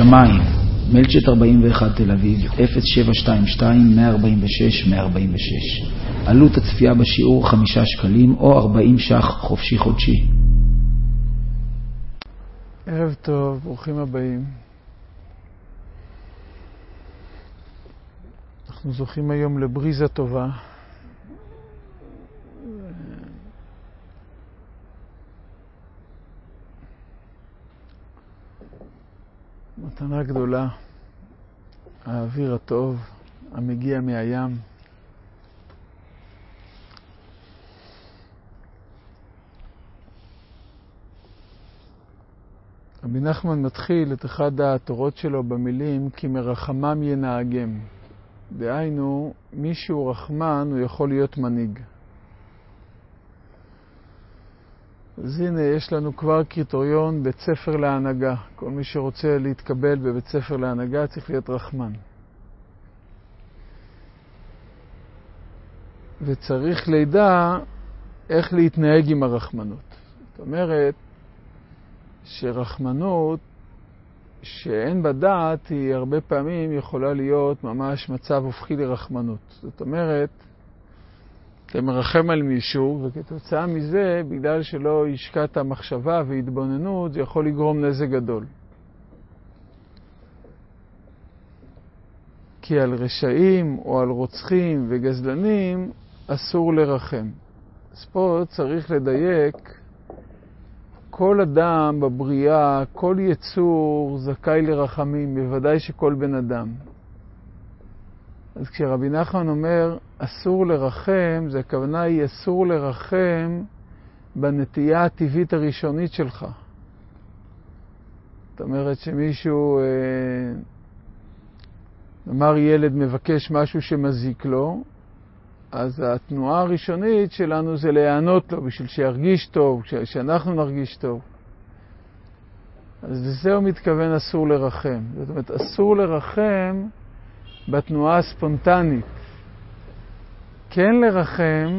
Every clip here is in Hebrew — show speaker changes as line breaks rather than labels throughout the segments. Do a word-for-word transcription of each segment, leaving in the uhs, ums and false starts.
שמיים, מלצ'ט ארבעים ואחת תל אביב, אפס שבע שתיים שתיים מאה ארבעים ושש מאה ארבעים ושש. עלות הצפייה בשיעור חמישה שקלים או ארבעים ש"ח חופשי חודשי.
ערב טוב, ברוכים הבאים. אנחנו זוכים היום לבריזה טובה. מתנה גדולה, האוויר הטוב המגיע מהים. רבי נחמן מתחיל את אחד התורות שלו במילים כי מרחמם ינהגם. דהיינו, מי שהוא רחמן הוא יכול להיות מנהיג. אז הנה, יש לנו כבר קריטריון בית ספר להנהגה. כל מי שרוצה להתקבל בבית ספר להנהגה צריך להיות רחמן. וצריך לידע איך להתנהג עם הרחמנות. זאת אומרת שרחמנות שאין בה דעת היא הרבה פעמים יכולה להיות ממש מצב הופכי לרחמנות. זאת אומרת, אתה מרחם על מישהו, וכתוצאה מזה, בגלל שלא השקעת מחשבה והתבוננות, זה יכול לגרום נזק גדול. כי על רשעים או על רוצחים וגזלנים אסור לרחם. אז פה צריך לדייק, כל אדם בבריאה, כל יצור זכאי לרחמים, בוודאי שכל בן אדם. אז כשרבי נחמן אומר אסור לרחם, זה הכוונה היא אסור לרחם בנטייה הטבעית הראשונית שלך. זאת אומרת שמישהו, נאמר ילד מבקש משהו שמזיק לו, אז התנועה הראשונית שלנו זה להיענות לו בשביל שירגיש טוב, שאנחנו נרגיש טוב. אז לזה הוא מתכוון אסור לרחם. זאת אומרת, אסור לרחם בתנועה הספונטנית. כן לרחם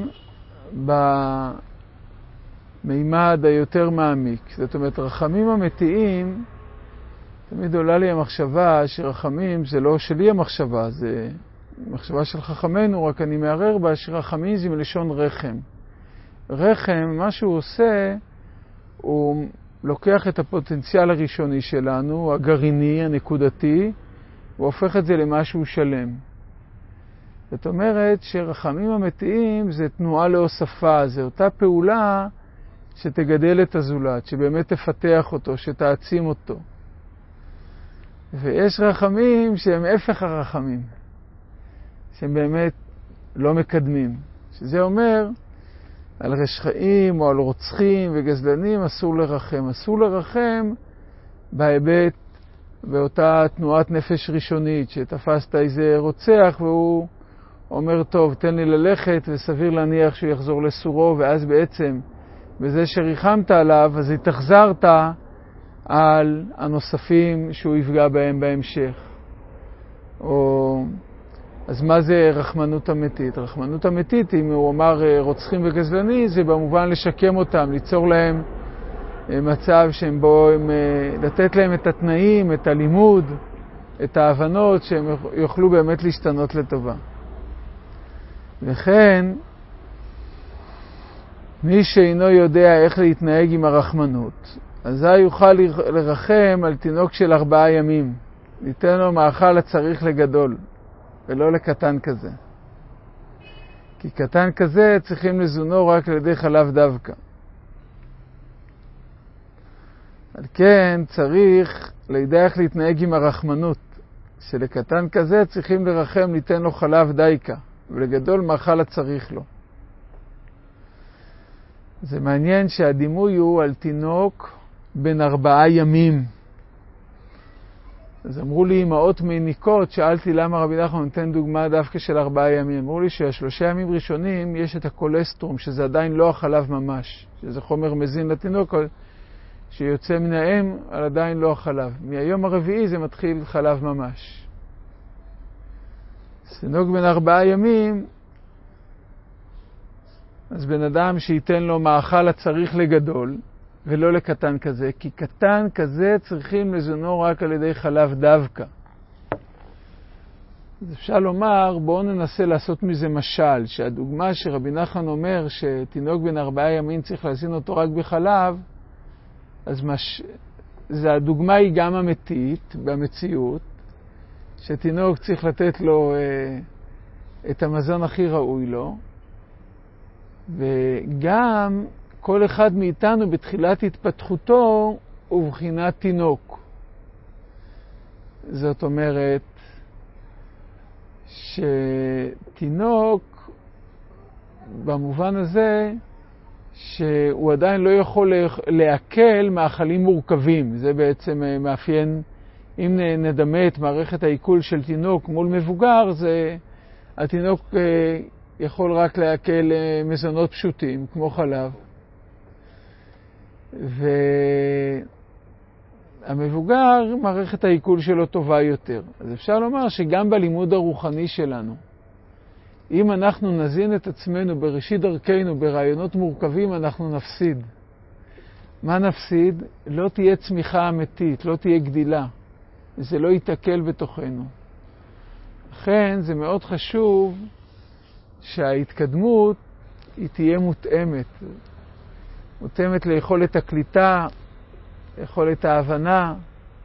במימד היותר מעמיק. זאת אומרת, רחמים אמיתיים, תמיד עולה לי המחשבה שרחמים זה לא שלי המחשבה, זה מחשבה של חכמנו, רק אני מערער בה שרחמים זה מלשון רחם. רחם, מה שהוא עושה, הוא לוקח את הפוטנציאל הראשוני שלנו, הגרעיני, הנקודתי, הוא הופך את זה למשהו שלם. זאת אומרת שרחמים אמיתיים זה תנועה להוספה, זה אותה פעולה שתגדל את הזולת, שבאמת תפתח אותו, שתעצים אותו. ויש רחמים שהם הפך הרחמים, שהם באמת לא מקדמים. שזה אומר, על רשעים או על רוצחים וגזלנים אסור לרחם. אסור לרחם בהיבט באותה תנועת נפש ראשונית, שתפסת איזה רוצח והוא אומר, טוב, תן לי ללכת, וסביר להניח שהוא יחזור לסורו, ואז בעצם בזה שריחמת עליו, אז התאכזרת על הנוספים שהוא יפגע בהם בהמשך. או אז מה זה רחמנות אמיתית? רחמנות אמיתית, אם הוא אמר רוצחים וגזלני, זה במובן לשקם אותם, ליצור להם מצב שהם בו, הם, לתת להם את התנאים, את הלימוד, את ההבנות, שהם יוכלו באמת להשתנות לטובה. וכן, מי שאינו יודע איך להתנהג עם הרחמנות, אז הוא יוכל לרחם על תינוק של ארבעה ימים. ניתן לו מאכל הצריך לגדול, ולא לקטן כזה. כי קטן כזה צריכים לזונו רק על ידי חלב דווקא. על כן צריך לידע איך להתנהג עם הרחמנות, שלקטן כזה צריכים לרחם, ניתן לו חלב דייקה, ולגדול מאכל הצריך לו. זה מעניין שהדימוי הוא על תינוק בן ארבעה ימים. אז אמרו לי אמאות מניקות, שאלתי למה רבי נחמן נותן דוגמה דווקא של ארבעה ימים. אמרו לי שהשלושה ימים ראשונים יש את הקולסטרום, שזה עדיין לא החלב ממש, שזה חומר מזין לתינוק שיוצא מן האם, אבל עדיין לא החלב. מהיום הרביעי זה מתחיל חלב ממש. תינוק בן ארבעה ימים, אז בן אדם שייתן לו מאכל הצריך לגדול, ולא לקטן כזה, כי קטן כזה צריכים לזונו רק על ידי חלב דווקא. אז אפשר לומר, בואו ננסה לעשות מזה משל, שהדוגמה שרבי נחמן אומר שתינוק בן ארבעה ימים צריך להזין אותו רק בחלב, אז מש... זה הדוגמה היא גם אמיתית במציאות, שתינוק צריך לתת לו אה, את המזון הכי ראוי לו, וגם כל אחד מאיתנו בתחילת התפתחותו הוא בחינת תינוק. זאת אומרת שתינוק במובן הזה שהוא עדיין לא יכול להקל מאכלים מורכבים. זה בעצם מאפיין, אם נדמה את מערכת העיכול של תינוק מול מבוגר, זה התינוק יכול רק להקל מזונות פשוטים כמו חלב. והמבוגר, מערכת העיכול שלו טובה יותר. אז אפשר לומר שגם בלימוד הרוחני שלנו, אם אנחנו נזין את עצמנו בראשית דרכנו ברעיונות מורכבים, אנחנו נפסיד. מה נפסיד? לא תהיה צמיחה אמיתית, לא תהיה גדילה. זה לא יתעכל בתוכנו. לכן זה מאוד חשוב שההתקדמות היא תהיה מותאמת. מותאמת ליכולת הקליטה, ליכולת ההבנה.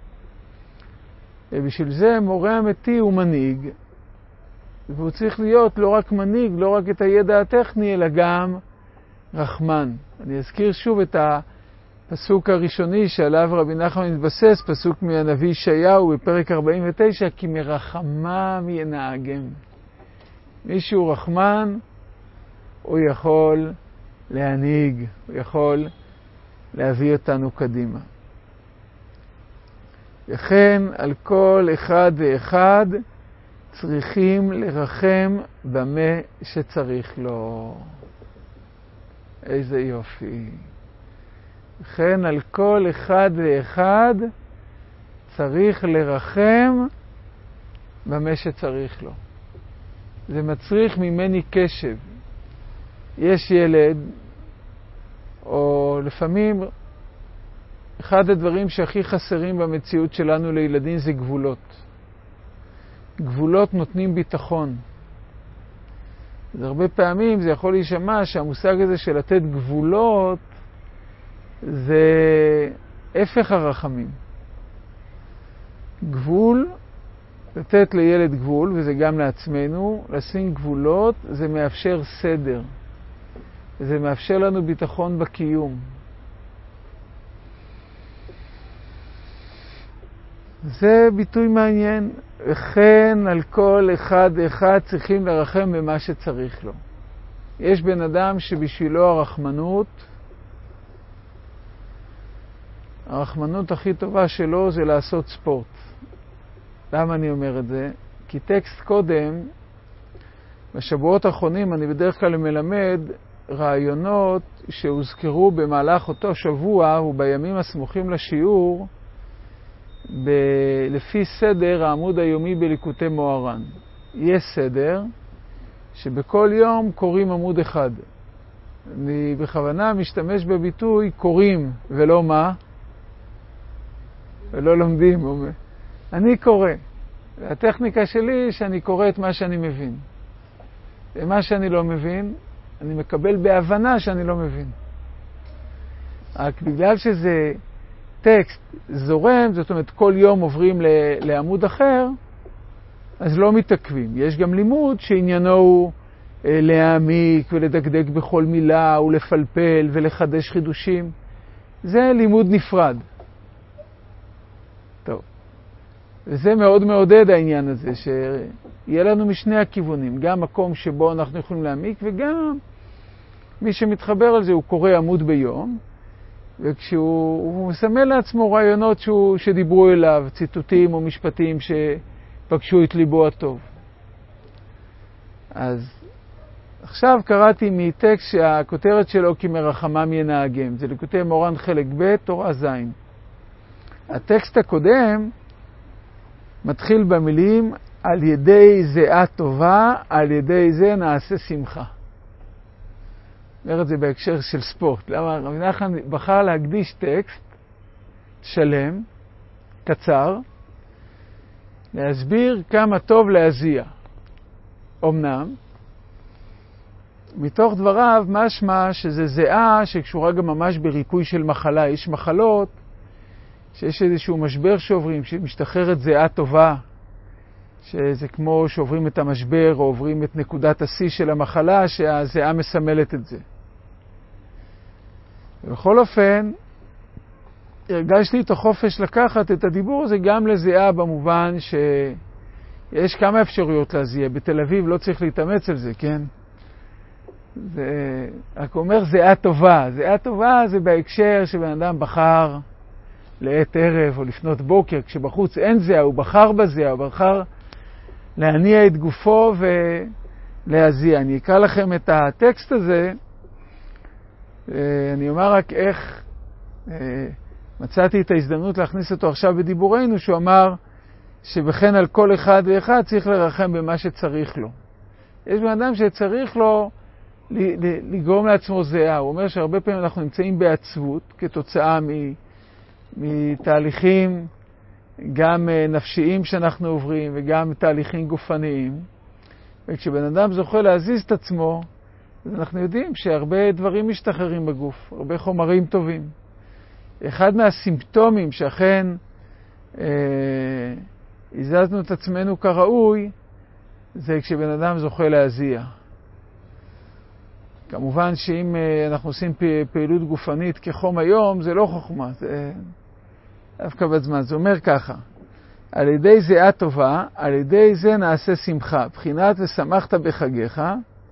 ובשביל זה מורה אמיתי הוא מנהיג, והוא צריך להיות לא רק מנהיג, לא רק את הידע הטכני, אלא גם רחמן. אני אזכיר שוב את הפסוק הראשוני שעליו רבי נחמן מתבסס, פסוק מהנביא ישעיהו בפרק ארבעים ותשע, כי מרחמם ינהגם. מישהו רחמן, הוא יכול להנהיג, הוא יכול להביא אותנו קדימה. וכן על כל אחד ואחד צריכים לרחם במה שצריך לו. איזה יופי. וכן על כל אחד ואחד צריך לרחם במה שצריך לו. זה מצריך ממני קשב. יש ילד, או לפעמים אחד הדברים שהכי חסרים במציאות שלנו לילדים זה גבולות. גבולות נותנים ביטחון. אז הרבה פעמים זה יכול להישמע שהמושג הזה של לתת גבולות זה הפך הרחמים. גבול, לתת לילד גבול, וזה גם לעצמנו, לשים גבולות, זה מאפשר סדר. זה מאפשר לנו ביטחון בקיום. זה ביטוי מעניין. וכן על כל אחד ואחד צריכים לרחם במה שצריך לו. יש בן אדם שבשבילו הרחמנות, הרחמנות הכי טובה שלו זה לעשות ספורט. למה אני אומר את זה? כי טקסט קודם, בשבועות האחרונים אני בדרך כלל מלמד רעיונות שהוזכרו במהלך אותו שבוע ובימים הסמוכים לשיעור, ב- לפי סדר העמוד היומי בליקוטי מוהר"ן. יש סדר שבכל יום קוראים עמוד אחד. אני בכוונה משתמש בביטוי קוראים ולא מה? ולא לומדים. אני קורא. והטכניקה שלי היא שאני קורא את מה שאני מבין. ומה שאני לא מבין, אני מקבל בהבנה שאני לא מבין. רק בגלל שזה טקסט זורם, זאת אומרת כל יום עוברים לעמוד אחר, אז לא מתעכבים. יש גם לימוד שעניינו הוא להעמיק ולדקדק בכל מילה ולפלפל ולחדש חידושים. זה לימוד נפרד. טוב. וזה מאוד מעודד העניין הזה, שיהיה לנו משני הכיוונים, גם מקום שבו אנחנו יכולים להעמיק, וגם מי שמתחבר על זה הוא קורא עמוד ביום, וכשהוא מסמל לעצמו רעיונות שהוא, שדיברו אליו, ציטוטים או משפטים שפגשו את ליבו הטוב. אז עכשיו קראתי מטקסט שהכותרת שלו כי מרחמם ינהגם. זה ליקוטי מוהר"ן חלק ב' תורה ז'. הטקסט הקודם מתחיל במילים על ידי זיעה טובה, על ידי זה נעשה שמחה. אומר את זה בהקשר של ספורט. למה רבי נחמן בחר להקדיש טקסט שלם, קצר, להסביר כמה טוב להזיע. אמנם, מתוך דבריו משמע שזה זיעה שקשורה גם ממש בריפוי של מחלה. יש מחלות שיש איזשהו משבר שעוברים, שמשתחררת זיעה טובה, שזה כמו שעוברים את המשבר או עוברים את נקודת השיא של המחלה, שהזיעה מסמלת את זה. ובכל אופן, הרגשתי את החופש לקחת את הדיבור הזה גם לזיעה, במובן שיש כמה אפשרויות להזיע. בתל אביב לא צריך להתאמץ על זה, כן? זה רק אומר זיעה טובה. זיעה טובה זה בהקשר שבן אדם בחר לעת ערב או לפנות בוקר, כשבחוץ אין זיעה, הוא בחר בזיעה, הוא בחר להניע את גופו ולהזיע. אני אקרא לכם את הטקסט הזה, אני אומר רק איך מצאתי את ההזדמנות להכניס אותו עכשיו בדיבורנו, שהוא אמר שבכן על כל אחד ואחד צריך לרחם במה שצריך לו. יש בן אדם שצריך לו לגרום לעצמו זיעה. הוא אומר שהרבה פעמים אנחנו נמצאים בעצבות כתוצאה מתהליכים גם נפשיים שאנחנו עוברים וגם תהליכים גופניים. וכשבן אדם זוכה להזיז את עצמו, אז אנחנו יודעים שהרבה דברים משתחררים בגוף, הרבה חומרים טובים. אחד מהסימפטומים שאכן אה, הזזנו את עצמנו כראוי, זה כשבן אדם זוכה להזיע. כמובן שאם אה, אנחנו עושים פעילות גופנית כחום היום, זה לא חוכמה, זה דווקא בזמן. זה אומר ככה, על ידי זיעה טובה, על ידי זה נעשה שמחה. בחינת ושמחת בחגיך,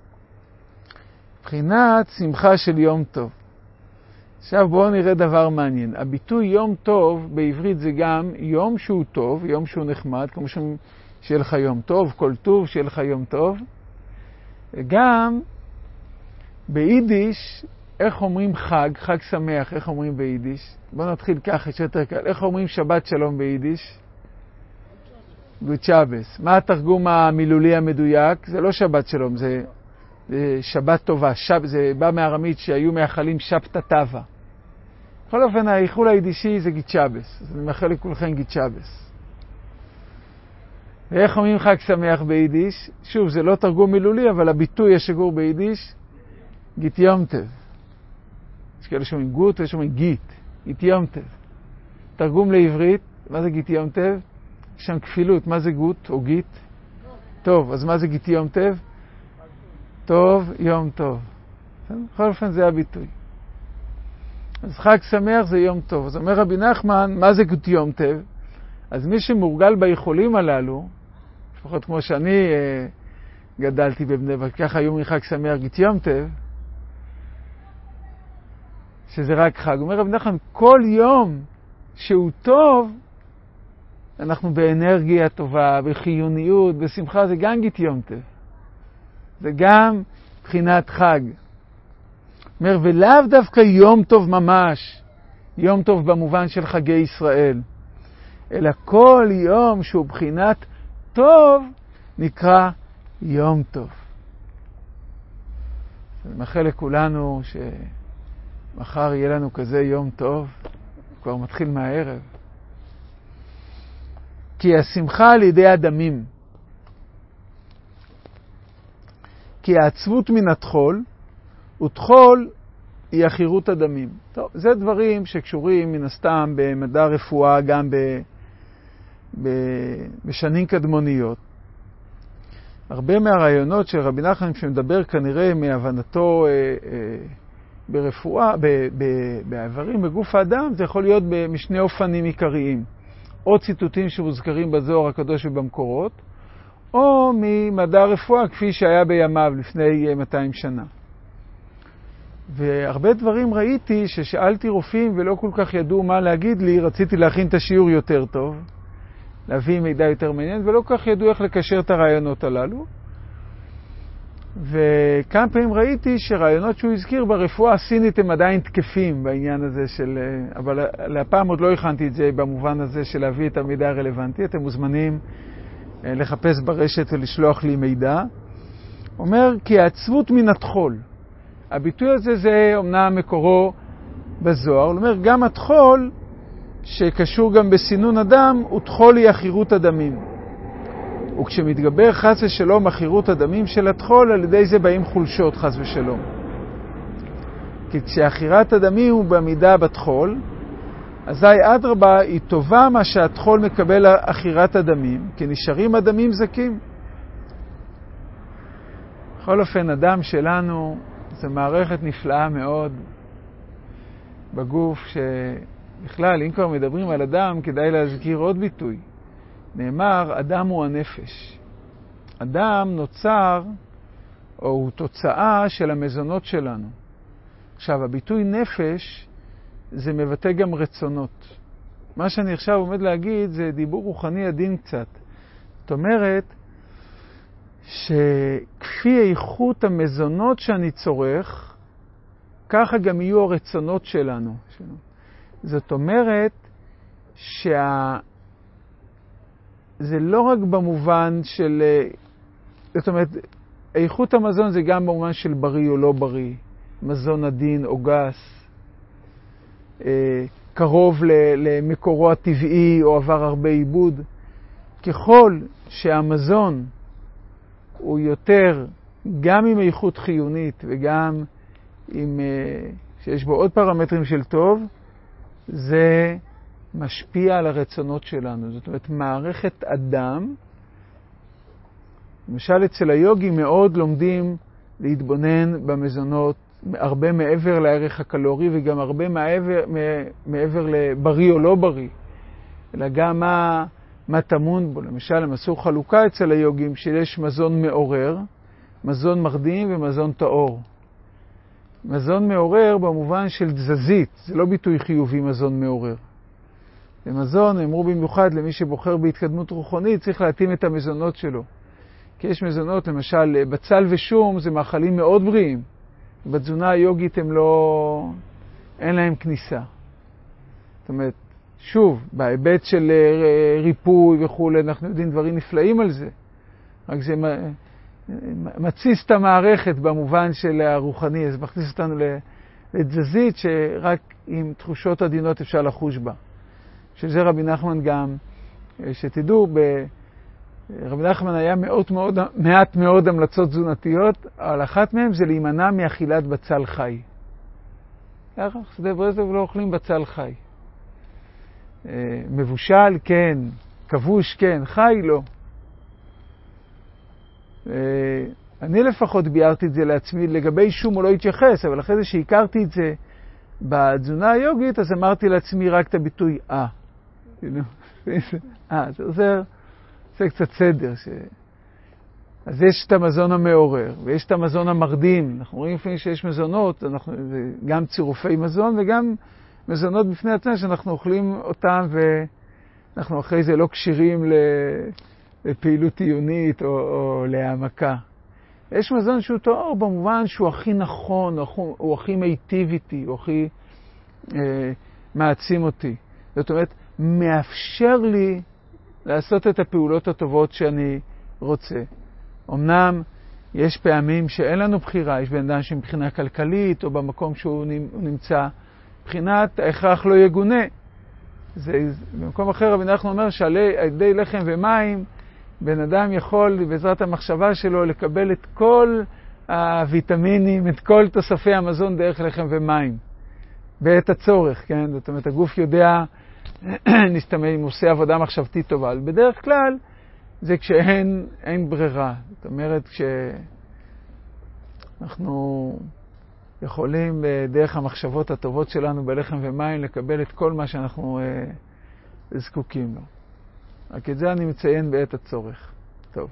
בחינת שמחה של יום טוב. עכשיו בואו נראה דבר מעניין. הביטוי יום טוב בעברית זה גם יום שהוא טוב, יום שהוא נחמד, כמו שיהיה לך יום טוב, כל טוב שיהיה לך יום טוב. וגם ביידיש, איך אומרים חג, חג שמח, איך אומרים ביידיש? בואו נתחיל ככה, שיותר קל. איך אומרים שבת שלום ביידיש? גוד שבס. מה התרגום המילולי המדויק? זה לא שבת שלום, זה... זה שבת טובה, שב, זה בא מארמית שהיו מאחלים שבתא טבא. בכל אופן, האיחול היידישי זה גיד שבס, אז אני מאחל לכולכם גיד שבס. ואיך אומרים חג שמח ביידיש? שוב, זה לא תרגום מילולי, אבל הביטוי השגור ביידיש, גיד יום טוב. יש כאלה שאומרים גוט, יש שאומרים גיד, גיד יום טוב. תרגום לעברית, מה זה גיד יום טוב? יש שם כפילות, מה זה גוט או גיד? טוב, אז מה זה גיד יום טוב? טוב, יום טוב. בכל אופן זה הביטוי. אז חג שמח זה יום טוב. אז אומר רבי נחמן, מה זה גוד יום טוב? אז מי שמורגל ביכולים הללו, לפחות כמו שאני אה, גדלתי בבני ברק, ככה היו מחג שמח גוד יום טוב, שזה רק חג. אומר רבי נחמן, כל יום שהוא טוב, אנחנו באנרגיה טובה, בחיוניות, בשמחה, זה גם גוד יום טוב. זה גם בחינת חג. אומר, ולאו דווקא יום טוב ממש, יום טוב במובן של חגי ישראל, אלא כל יום שהוא בחינת טוב, נקרא יום טוב. אני מאחל לכולנו שמחר יהיה לנו כזה יום טוב, כבר מתחיל מהערב. כי השמחה על ידי הדמים, כי העצבות מן התחול, ותחול היא החירות הדמים. טוב, זה דברים שקשורים מן הסתם במדע הרפואה, גם ב, ב, בשנים קדמוניות. הרבה מהרעיונות של רבי נחמן שמדבר כנראה מהבנתו אה, אה, ברפואה, ב, ב, בעברים בגוף האדם, זה יכול להיות משני אופנים עיקריים. או ציטוטים שמוזכרים בזוהר הקדוש ובמקורות, או ממדע הרפואה כפי שהיה בימיו לפני מאתיים שנה. והרבה דברים ראיתי ששאלתי רופאים ולא כל כך ידעו מה להגיד לי, רציתי להכין את השיעור יותר טוב, להביא מידע יותר מעניין, ולא כל כך ידעו איך לקשר את הרעיונות הללו. וכמה פעמים ראיתי שרעיונות שהוא הזכיר ברפואה הסינית הם עדיין תקפים בעניין הזה של... אבל להפעם עוד לא הכנתי את זה במובן הזה של להביא את המידע הרלוונטי. אתם מוזמנים לחפש ברשת ולשלוח לי מידע. אומר כי העצבות מן התחול. הביטוי הזה זה אומנם מקורו בזוהר, זאת אומרת, גם התחול שקשור גם בסינון אדם, הוא תחול היא אחירות הדמים. וכשמתגבר חס ושלום אחירות הדמים של התחול, על ידי זה באים חולשות חס ושלום. כי כשאחירת הדמים הוא במידה בתחול, אזי אדרבה היא טובה מה שהתחול מקבל אחירת הדמים, כי נשארים הדמים זקים. בכל אופן, הדם שלנו זה מערכת נפלאה מאוד בגוף, שבכלל, אם כבר מדברים על אדם, כדאי להזכיר עוד ביטוי. נאמר, אדם הוא הנפש. אדם נוצר, או הוא תוצאה של המזונות שלנו. עכשיו, הביטוי נפש, זה מבטא גם רצונות. מה שאני עכשיו עומד להגיד, זה דיבור רוחני עדין קצת. זאת אומרת, שכפי איכות המזונות שאני צורך, ככה גם יהיו הרצונות שלנו. זאת אומרת, שה... זה לא רק במובן של... זאת אומרת, איכות המזון זה גם במובן של בריא או לא בריא. מזון עדין או גס. קרוב למקורו הטבעי או עבר הרבה עיבוד. ככל שהמזון הוא יותר גם עם איכות חיונית וגם עם, שיש בו עוד פרמטרים של טוב, זה משפיע על הרצונות שלנו. זאת אומרת, מערכת אדם, למשל אצל היוגי מאוד לומדים להתבונן במזונות, הרבה מעבר לערך הקלורי וגם הרבה מעבר, מעבר לבריא או לא בריא, אלא גם מה, מה תמון בו. למשל, הם עשו חלוקה אצל היוגים שיש מזון מעורר, מזון מרדים ומזון טהור. מזון מעורר במובן של תזזית, זה לא ביטוי חיובי מזון מעורר. במזון, אמרו במיוחד למי שבוחר בהתקדמות רוחנית, צריך להתאים את המזונות שלו. כי יש מזונות, למשל, בצל ושום, זה מאכלים מאוד בריאים. בתזונה היוגית הם לא, אין להם כניסה. זאת אומרת, שוב, בהיבט של ריפוי וכו', אנחנו יודעים דברים נפלאים על זה. רק זה מציס את המערכת במובן של הרוחני, זה מכניס אותנו לתזזית שרק עם תחושות עדינות אפשר לחוש בה. שזה רבי נחמן גם, שתדעו, ב... רבי נחמן היה מאות מאוד, מעט מאוד המלצות תזונתיות, אבל אחת מהן זה להימנע מאכילת בצל חי. ככה, חסידי ברסלב לא אוכלים בצל חי. מבושל, כן. כבוש, כן. חי, לא. אני לפחות ביארתי את זה לעצמי, לגבי שום הוא לא התייחס, אבל אחרי זה שהכרתי את זה בתזונה היוגית, אז אמרתי לעצמי רק את הביטוי אה. אה, זה עוזר, זה קצת סדר. ש... אז יש את המזון המעורר, ויש את המזון המרדים. אנחנו רואים לפעמים שיש מזונות, אנחנו, זה גם צירופי מזון, וגם מזונות בפני עצמם שאנחנו אוכלים אותם, ואנחנו אחרי זה לא קשירים לפעילות עיונית או, או להעמקה. יש מזון שהוא טהור במובן שהוא הכי נכון, הוא, הוא הכי מיטיב איתי, הוא הכי אה, מעצים אותי. זאת אומרת, מאפשר לי לעשות את הפעולות הטובות שאני רוצה. אמנם יש פעמים שאין לנו בחירה, יש בן אדם שמבחינה כלכלית או במקום שהוא נמצא, מבחינת ההכרח לא יגונה. זה, במקום אחר רבי נחמן אומר שעל ידי לחם ומים, בן אדם יכול בעזרת המחשבה שלו לקבל את כל הוויטמינים, את כל תוספי המזון דרך לחם ומים. בעת הצורך, כן? זאת אומרת, הגוף יודע, נסתמא אם עושה עבודה מחשבתית טובה. אבל בדרך כלל, זה כשאין אין ברירה. זאת אומרת, כשאנחנו יכולים דרך המחשבות הטובות שלנו בלחם ומים לקבל את כל מה שאנחנו אה, זקוקים לו. רק את זה אני מציין בעת הצורך. טוב.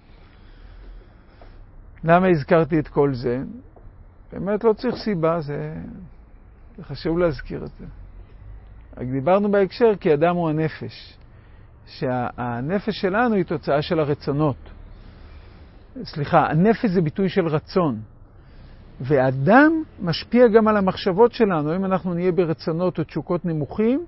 למה הזכרתי את כל זה? באמת לא צריך סיבה, זה, זה חשוב להזכיר את זה. רק דיברנו בהקשר כי אדם הוא הנפש. שהנפש שלנו היא תוצאה של הרצונות. סליחה, הנפש זה ביטוי של רצון. ואדם משפיע גם על המחשבות שלנו. אם אנחנו נהיה ברצונות או תשוקות נמוכים,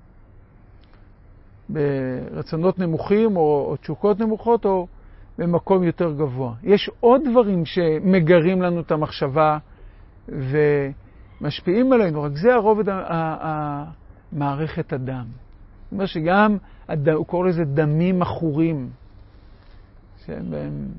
ברצונות נמוכים או, או תשוקות נמוכות או במקום יותר גבוה. יש עוד דברים שמגרים לנו את המחשבה ומשפיעים עלינו. רק זה הרובד המערכת הדם. זאת אומרת שגם, הד... הוא קורא לזה דמים אחורים, שהם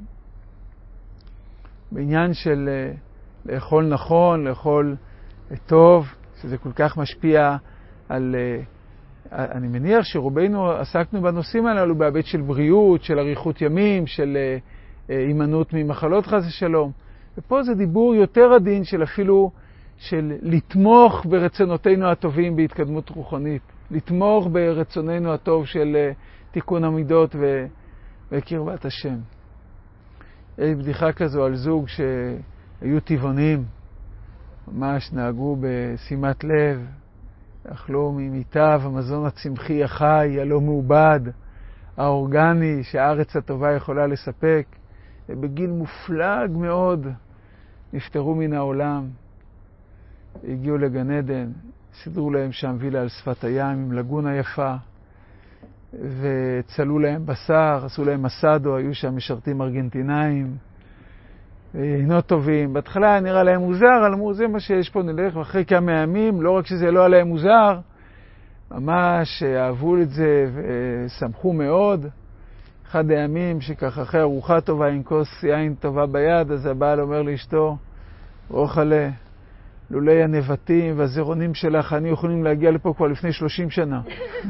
בעניין של לאכול נכון, לאכול טוב, שזה כל כך משפיע על... אני מניח שרובנו עסקנו בנושאים הללו בהיבט של בריאות, של אריכות ימים, של הימנעות ממחלות חס ושלום. ופה זה דיבור יותר עדין של אפילו של לתמוך ברצונותינו הטובים בהתקדמות רוחנית, לתמוך ברצוננו הטוב של תיקון המידות ו... וקרבת השם. יש בדיחה כזו על זוג שהיו טבעונים, ממש נהגו בשימת לב, אכלו ממיטב המזון הצמחי החי, הלא מעובד, האורגני שהארץ הטובה יכולה לספק, ובגיל מופלג מאוד נפטרו מן העולם, הגיעו לגן עדן, סידרו להם שם וילה על שפת הים עם לגונה יפה, וצלו להם בשר, עשו להם מסדו, היו שם משרתים ארגנטינאים, אינו טובים. בהתחלה היה נראה להם מוזר, אמרו זה מה שיש פה, נלך, ואחרי כמה ימים, לא רק שזה לא היה להם מוזר, ממש אהבו את זה ושמחו מאוד. אחד הימים שככה אחרי ארוחה טובה עם כוס יין טובה ביד, אז הבעל אומר לאשתו, רוחלה, לולי הנבטים והזרעונים שלך, אני יכולים להגיע לפה כבר לפני שלושים שנה.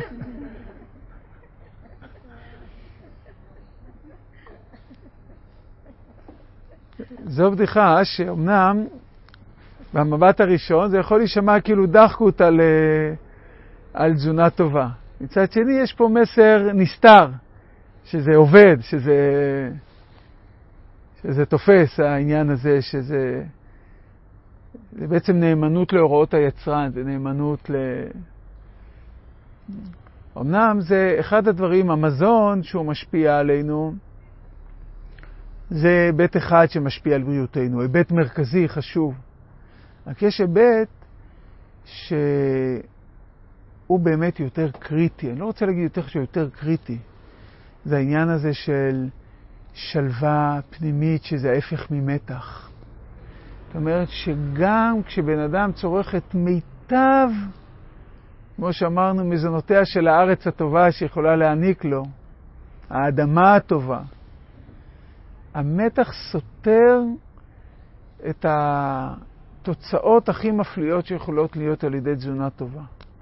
זו בדיחה שאומנם במבט הראשון זה יכול להישמע כאילו דחקות על, על תזונה טובה. מצד שני יש פה מסר נסתר, שזה עובד, שזה, שזה תופס העניין הזה, שזה זה בעצם נאמנות להוראות היצרן, זה נאמנות ל... אמנם זה אחד הדברים, המזון שהוא משפיע עלינו, זה היבט אחד שמשפיע על בריאותנו, היבט מרכזי, חשוב. רק יש היבט שהוא באמת יותר קריטי, אני לא רוצה להגיד יותר שיותר קריטי, זה העניין הזה של שלווה פנימית, שזה ההפך ממתח. זאת אומרת שגם כשבן אדם צורך את מיטב, כמו שאמרנו, מזונותיה של הארץ הטובה שיכולה להעניק לו, האדמה הטובה, המתח סותר את התוצאות הכי מפליאות שיכולות להיות על ידי תזונה טובה.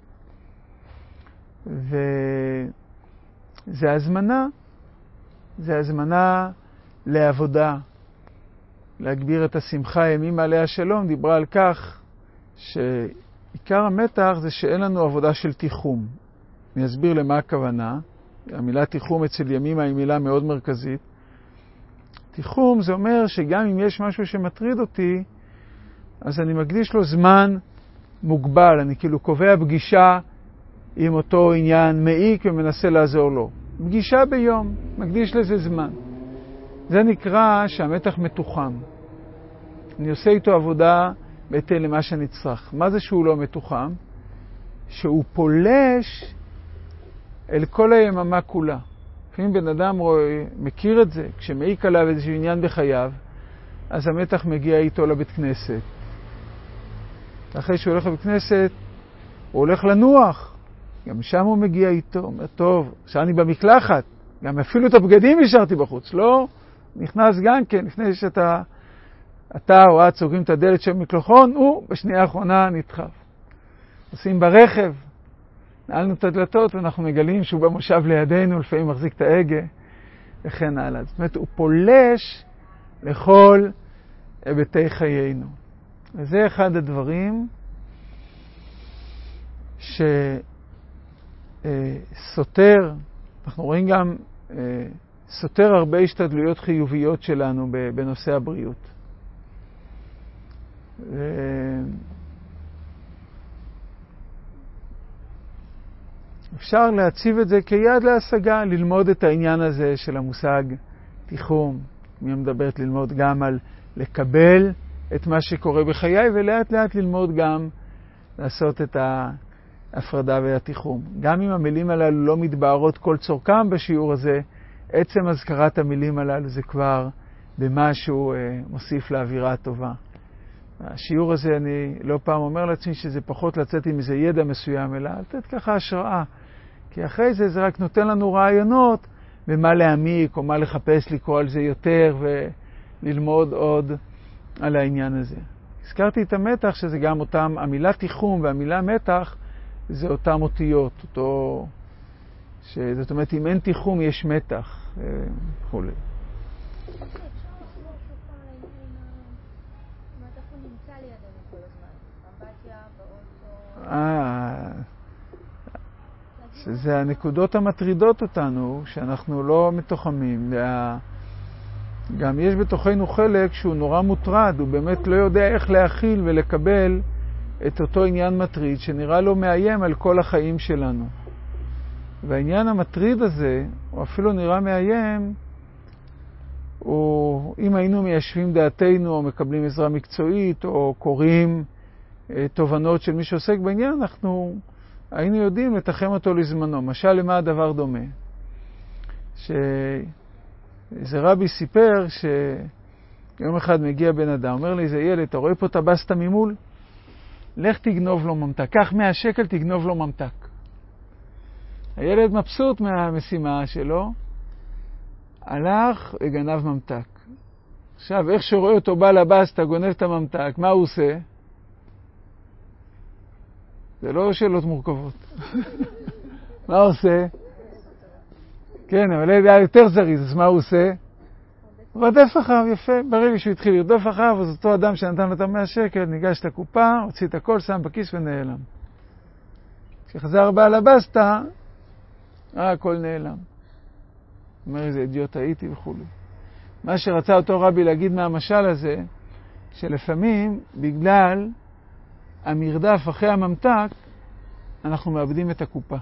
וזה הזמנה, זה הזמנה לעבודה, להגביר את השמחה. ימים עליה השלום דיברה על כך שעיקר המתח זה שאין לנו עבודה של תיחום. אני אסביר למה הכוונה. המילה תיחום אצל ימימה היא מילה מאוד מרכזית. תיחום זה אומר שגם אם יש משהו שמטריד אותי, אז אני מקדיש לו זמן מוגבל. אני כאילו קובע פגישה עם אותו עניין מעיק ומנסה לעזור לו. פגישה ביום, מקדיש לזה זמן. זה נקרא שהמתח מתוחם. אני עושה איתו עבודה בהתאם למה שאני צריך. מה זה שהוא לא מתוחם? שהוא פולש אל כל היממה כולה. לפעמים בן אדם רואה, מכיר את זה, כשמעיק עליו איזשהו עניין בחייו, אז המתח מגיע איתו לבית כנסת. אחרי שהוא הולך לבית כנסת, הוא הולך לנוח. גם שם הוא מגיע איתו, אומר, טוב, שאני במקלחת, גם אפילו את הבגדים השארתי בחוץ, לא? נכנס גם כן, לפני שאתה, אתה או את סוגרים את הדלת של מקלחון, הוא בשנייה האחרונה נדחף. עושים ברכב, נעלנו את הדלתות ואנחנו מגלים שהוא במושב לידינו, לפעמים מחזיק את ההגה, וכן הלאה. זאת אומרת, הוא פולש לכל היבטי חיינו. וזה אחד הדברים שסותר, אנחנו רואים גם, סותר הרבה השתדלויות חיוביות שלנו בנושא הבריאות. אפשר להציב את זה כיד להשגה, ללמוד את העניין הזה של המושג תיחום. מי מדברת ללמוד גם על לקבל את מה שקורה בחיי, ולאט לאט ללמוד גם לעשות את ההפרדה והתיחום. גם אם המילים הללו לא מתבארות כל צורכם בשיעור הזה, עצם הזכרת המילים הללו זה כבר במשהו אה, מוסיף לאווירה הטובה. השיעור הזה, אני לא פעם אומר לעצמי שזה פחות לצאת עם איזה ידע מסוים, אלא לתת ככה השראה. כי אחרי זה זה רק נותן לנו רעיונות במה להעמיק או מה לחפש לקרוא על זה יותר וללמוד עוד על העניין הזה. הזכרתי את המתח, שזה גם אותם, המילה תיחום והמילה מתח, זה אותם אותיות, אותו, זאת אומרת, אם אין תיחום יש מתח, וכו'. אה, שזה הנקודות המטרידות אותנו, שאנחנו לא מתוחמים. גם יש בתוכנו חלק שהוא נורא מוטרד, הוא באמת לא יודע איך להכיל ולקבל את אותו עניין מטריד, שנראה לו מאיים על כל החיים שלנו. והעניין המטריד הזה, הוא אפילו נראה מאיים, הוא, אם היינו מיישבים דעתנו, או מקבלים עזרה מקצועית, או קוראים תובנות של מי שעוסק בעניין, אנחנו היינו יודעים לתחם אותו לזמנו. משל למה הדבר דומה? שאיזה רבי סיפר שיום אחד מגיע בן אדם, אומר לי, איזה ילד, אתה רואה פה את הבסטה ממול? לך תגנוב לו ממתק, קח מאה שקל, תגנוב לו ממתק. הילד מבסוט מהמשימה שלו, הלך וגנב ממתק. עכשיו, איך שרואה אותו בא לבסטה, גונב את הממתק, מה הוא עושה? זה לא שאלות מורכבות. מה הוא עושה? כן, אבל הילד היה יותר זריז, אז מה הוא עושה? הוא רדף אחריו, יפה. ברגע שהוא התחיל לרדוף אחריו, אז אותו אדם שנתן לו את המאה שקל, ניגש לקופה, הוציא את הכל, שם בכיס ונעלם. כשחזר בעל הבסטה, אה, הכל נעלם. אומר, איזה אידיוט הייתי וכו'. מה שרצה אותו רבי להגיד מהמשל הזה, שלפעמים, בגלל המרדף אחרי הממתק, אנחנו מאבדים את הקופה.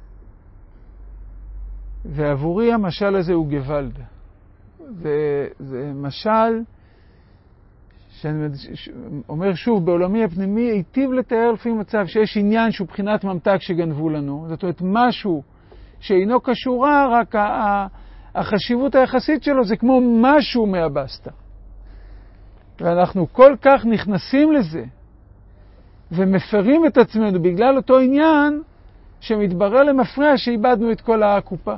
ועבורי המשל הזה הוא גוואלד. זה, זה משל שאני אומר שוב, בעולמי הפנימי היטיב לתאר לפי מצב שיש עניין שהוא בחינת ממתק שגנבו לנו. זאת אומרת, משהו שאינו קשורה, רק החשיבות היחסית שלו זה כמו משהו מהבסטה. ואנחנו כל כך נכנסים לזה, ומפרים את עצמנו בגלל אותו עניין, שמתברר למפרע שאיבדנו את כל הקופה.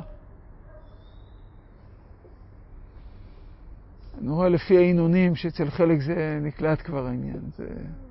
אני רואה לפי העינונים שאצל חלק זה נקלט כבר העניין. זה...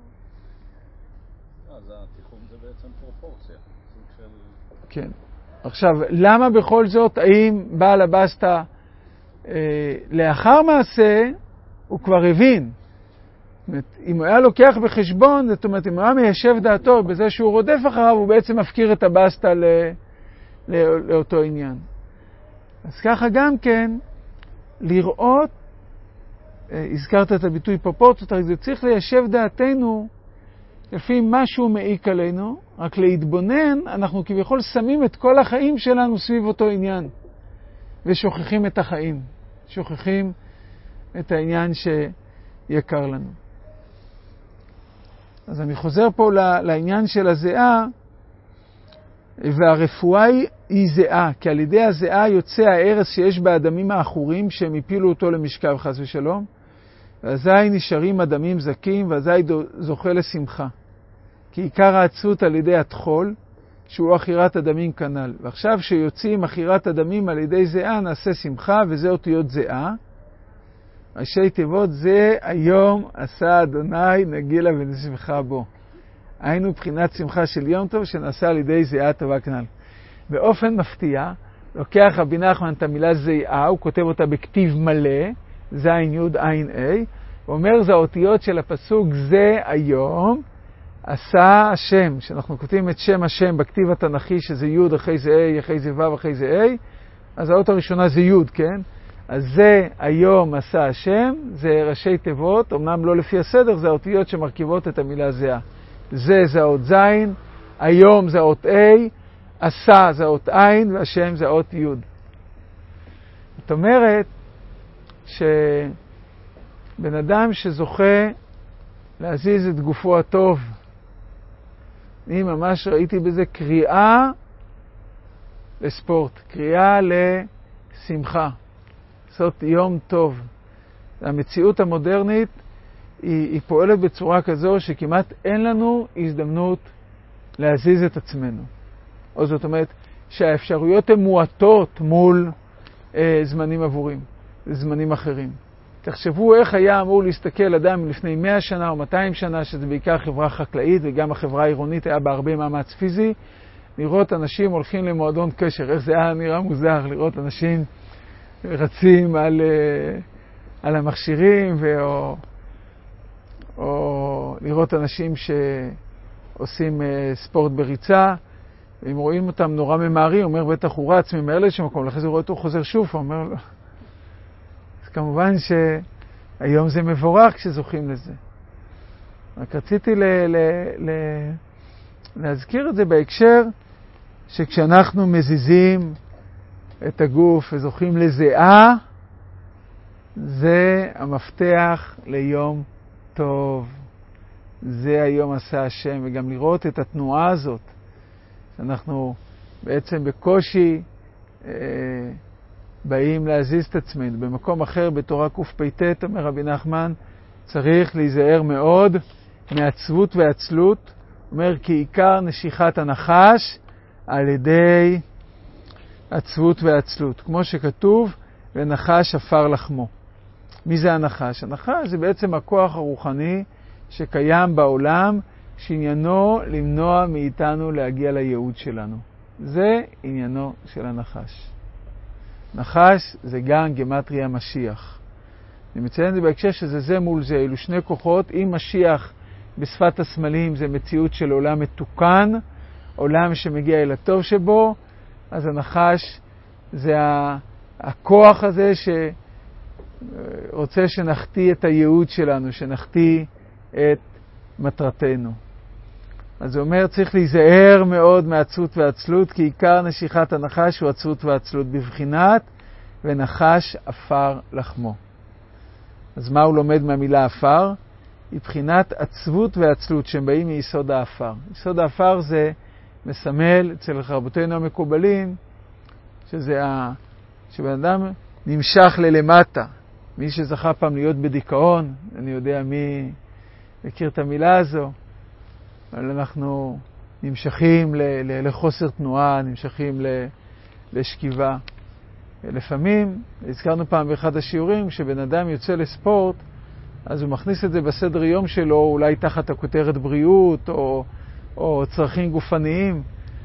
אז התיחום זה בעצם פרופורציה. של...
כן. עכשיו, למה בכל זאת, האם בעל הבסטה אה, לאחר מעשה, הוא כבר הבין? זאת אומרת, אם הוא היה לוקח בחשבון, זאת אומרת, אם הוא היה מיישב דעתו בזה שהוא רודף אחריו, הוא בעצם מפקיר את הבסטה ל... לא... לאותו עניין. אז ככה גם כן, לראות, הזכרת את הביטוי פרופורציות, זה צריך ליישב דעתנו לפי משהו מעיק עלינו, רק להתבונן, אנחנו כביכול שמים את כל החיים שלנו סביב אותו עניין, ושוכחים את החיים, שוכחים את העניין שיקר לנו. אז אני חוזר פה לעניין של הזיעה, והרפואה היא זיעה, כי על ידי הזיעה יוצא הערס שיש באדמים האחורים, שהם הפילו אותו למשכב חס ושלום, ואזי נשארים אדמים זקים, ואזי זוכה לשמחה. כי עיקר העצות על ידי התחול, שהוא אחירת אדמים כנל. ועכשיו שיוצאים אחירת אדמים על ידי זיעה, נעשה שמחה, וזה אותיות זיעה. ראשי תיבות זה היום עשה אדוני נגילה ונשמחה בו. היינו בחינת שמחה של יום טוב שנעשה על ידי זיעה טובה כנל. באופן מפתיע, לוקח רבי נחמן את המילה זיעה, הוא כותב אותה בכתיב מלא, זין יוד עין אי, ואומר זה האותיות של הפסוק זה היום עשה השם, שאנחנו כותבים את שם השם בכתיב התנ"כי שזה יוד אחרי זה אי, אחרי זה וו, אחרי זה אי, אז האות הראשונה זה יוד, כן? אז זה היום עשה השם, זה ראשי תיבות, אמנם לא לפי הסדר, זה האותיות שמרכיבות את המילה זיעה. זה זה האות זין, היום זה האות אי, עשה זה האות עין, והשם זה האות יוד. זאת אומרת שבן אדם שזוכה להזיז את גופו הטוב, אני ממש ראיתי בזה קריאה לספורט, קריאה לשמחה, לעשות יום טוב. המציאות המודרנית היא, היא פועלת בצורה כזו שכמעט אין לנו הזדמנות להזיז את עצמנו. או זאת אומרת שהאפשרויות הן מועטות מול אה, זמנים עבורים, זמנים אחרים. תחשבו איך היה אמור להסתכל אדם לפני מאה שנה או מאתיים שנה, שזה בעיקר חברה חקלאית וגם החברה העירונית היה בה הרבה מאמץ פיזי, לראות אנשים הולכים למועדון קשר. איך זה היה נראה מוזר לראות אנשים רצים על, על המכשירים, או, או לראות אנשים שעושים ספורט בריצה, ואם רואים אותם נורא ממהרים, אומר בטח הוא רץ ממהר לשם מקום, לכן זה רואה אותו חוזר שוב, הוא אומר לו. אז כמובן שהיום זה מבורך כשזוכים לזה. רק רציתי ל, ל, ל, להזכיר את זה בהקשר שכשאנחנו מזיזים את הגוף וזוכים לזיעה, זה המפתח ליום טוב. זה היום עשה השם, וגם לראות את התנועה הזאת. אנחנו בעצם בקושי אה, באים להזיז את עצמנו. במקום אחר, בתורה קפ"ט, אומר רבי נחמן, צריך להיזהר מאוד מעצבות ועצלות. אומר כי עיקר נשיכת הנחש על ידי עצבות ועצלות. כמו שכתוב, ונחש עפר לחמו. מי זה הנחש? הנחש זה בעצם הכוח הרוחני שקיים בעולם, שעניינו למנוע מאיתנו להגיע לייעוד שלנו. זה עניינו של הנחש. נחש זה גם גמטריה משיח. אני מציין את זה בהקשר שזה זה מול זה, אלו שני כוחות. אם משיח בשפת הסמלים זה מציאות של עולם מתוקן, עולם שמגיע אל הטוב שבו, אז הנחש זה הכוח הזה שרוצה שנחטיא את הייעוד שלנו, שנחטיא את מטרתנו. אז זה אומר צריך להיזהר מאוד מעצות ועצלות, כי עיקר נשיכת הנחש הוא עצות ועצלות בבחינת ונחש עפר לחמו. אז מה הוא לומד מהמילה עפר? היא בחינת עצבות ועצלות שהם באים מיסוד האפר. יסוד האפר זה מסמל אצל רבותינו המקובלים שזה ה... שבן אדם נמשך ללמטה. מי שזכה פעם להיות בדיכאון, אני יודע מי מכיר את המילה הזו, אבל אנחנו נמשכים ל... ל... לחוסר תנועה, נמשכים ל... לשכיבה. לפעמים, הזכרנו פעם באחד השיעורים, שבן אדם יוצא לספורט, אז הוא מכניס את זה בסדר יום שלו, אולי תחת הכותרת בריאות או, או צרכים גופניים.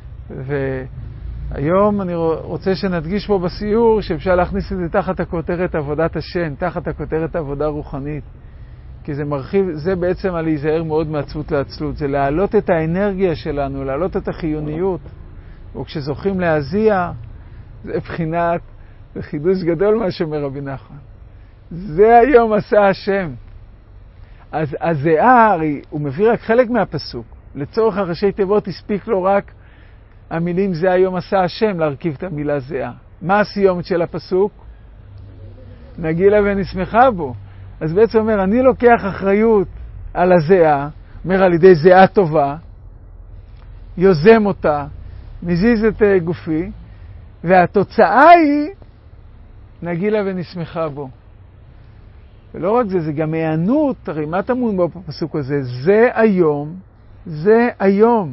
והיום אני רוצה שנדגיש פה בסיור שאפשר להכניס את זה תחת הכותרת עבודת השם, תחת הכותרת עבודה רוחנית. כי זה מרחיב, זה בעצם על להיזהר מאוד מעצבות לעצלות. זה להעלות את האנרגיה שלנו, להעלות את החיוניות. וכשזוכים להזיע, זה בחינת, זה חידוש גדול מה שאומר רבי נחמן. זה היום עשה השם. אז הזיעה, הוא מביא רק חלק מהפסוק. לצורך הראשי תיבות הספיק לו רק המילים זה היום עשה השם להרכיב את המילה זיעה. מה הסיומת של הפסוק? נגילה ונשמחה בו. אז בעצם אומר, אני לוקח אחריות על הזיעה, אומר על ידי זיעה טובה, יוזם אותה, מזיז את גופי, והתוצאה היא נגילה ונשמחה בו. ולא רק זה, זה גם הענות, הרי מה תמון בו בפסוק הזה? זה היום, זה היום.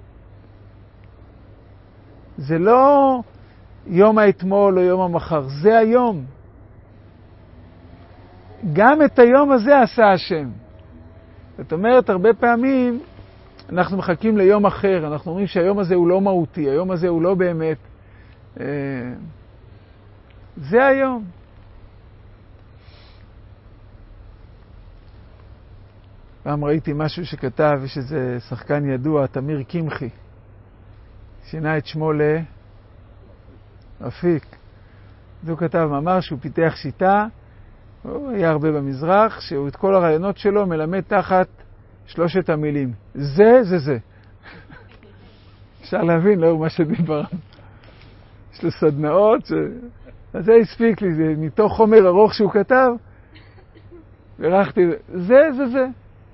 זה לא יום האתמול או יום המחר, זה היום. גם את היום הזה עשה השם. זאת אומרת, הרבה פעמים אנחנו מחכים ליום אחר, אנחנו אומרים שהיום הזה הוא לא מהותי, היום הזה הוא לא באמת. זה היום. פעם ראיתי משהו שכתב, יש איזה שחקן ידוע, תמיר קמחי, שינה את שמו לאפיק. הוא כתב מאמר שהוא פיתח שיטה, הוא היה הרבה במזרח, שהוא את כל הרעיונות שלו מלמד תחת שלושת המילים. זה, זה, זה. אפשר להבין, לא מה שדיברנו. יש לו סדנאות, ש... אז זה הספיק לי, זה מתוך חומר ארוך שהוא כתב, ורחתי, זה, זה, זה.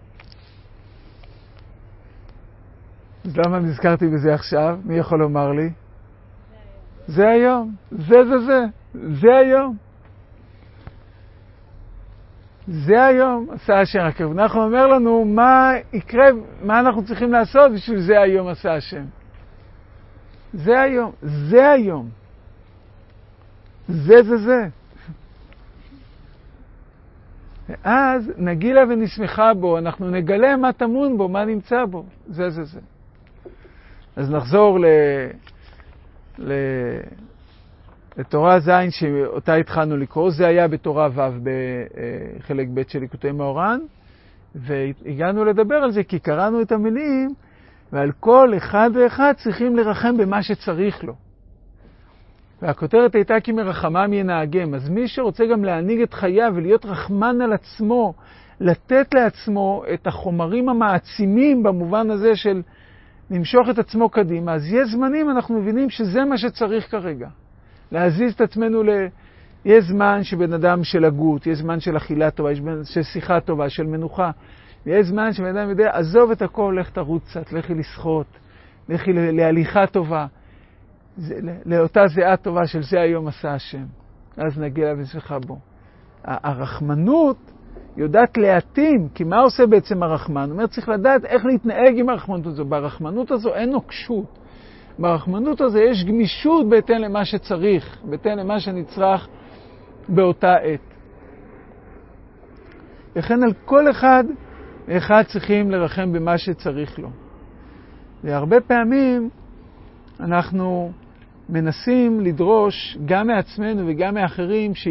אז למה נזכרתי בזה עכשיו? מי יכול לומר לי? זה היום. זה, זה, זה. זה היום. זה היום עשה השם. הכוונה אנחנו אומר לנו מה יקרה, מה אנחנו צריכים לעשות בשביל זה היום עשה השם. זה היום, זה היום. זה זה זה. ואז נגילה ונשמחה בו, אנחנו נגלה מה טמון בו, מה נמצא בו. זה זה זה. אז נחזור ל... ל... לתורה ז' שאותה התחלנו לקרוא. זה היה בתורה ו' בחלק ב' של ליקוטי מאורן, והגענו לדבר על זה כי קראנו את המילים, ועל כל אחד ואחד צריכים לרחם במה שצריך לו. והכותרת הייתה כי מרחמם ינהגם. אז מי שרוצה גם להנהיג את חייו ולהיות רחמן על עצמו, לתת לעצמו את החומרים המעצימים במובן הזה של למשוך את עצמו קדימה, אז יש זמנים אנחנו מבינים שזה מה שצריך כרגע. להזיז את עצמנו ל... יש זמן שבן אדם של הגות, יש זמן של אכילה טובה, יש זמן של שיחה טובה, של מנוחה. יש זמן שבן אדם יודע, עזוב את הכל, לך תרוץ קצת, לכי לשחות, לכי להליכה טובה. זה, לאותה זיעה טובה של זה היום עשה השם. אז נגיע ונשמחה בו. הרחמנות יודעת להתאים, כי מה עושה בעצם הרחמן? הוא אומר, צריך לדעת איך להתנהג עם הרחמנות הזו. ברחמנות הזו אין נוקשות. ברחמנות הזו יש גמישות בהתאם למה שצריך, בהתאם למה שנצרך באותה עת. לכן על כל אחד ואחד צריכים לרחם במה שצריך לו. והרבה פעמים אנחנו מנסים לדרוש גם מעצמנו וגם מאחרים ש...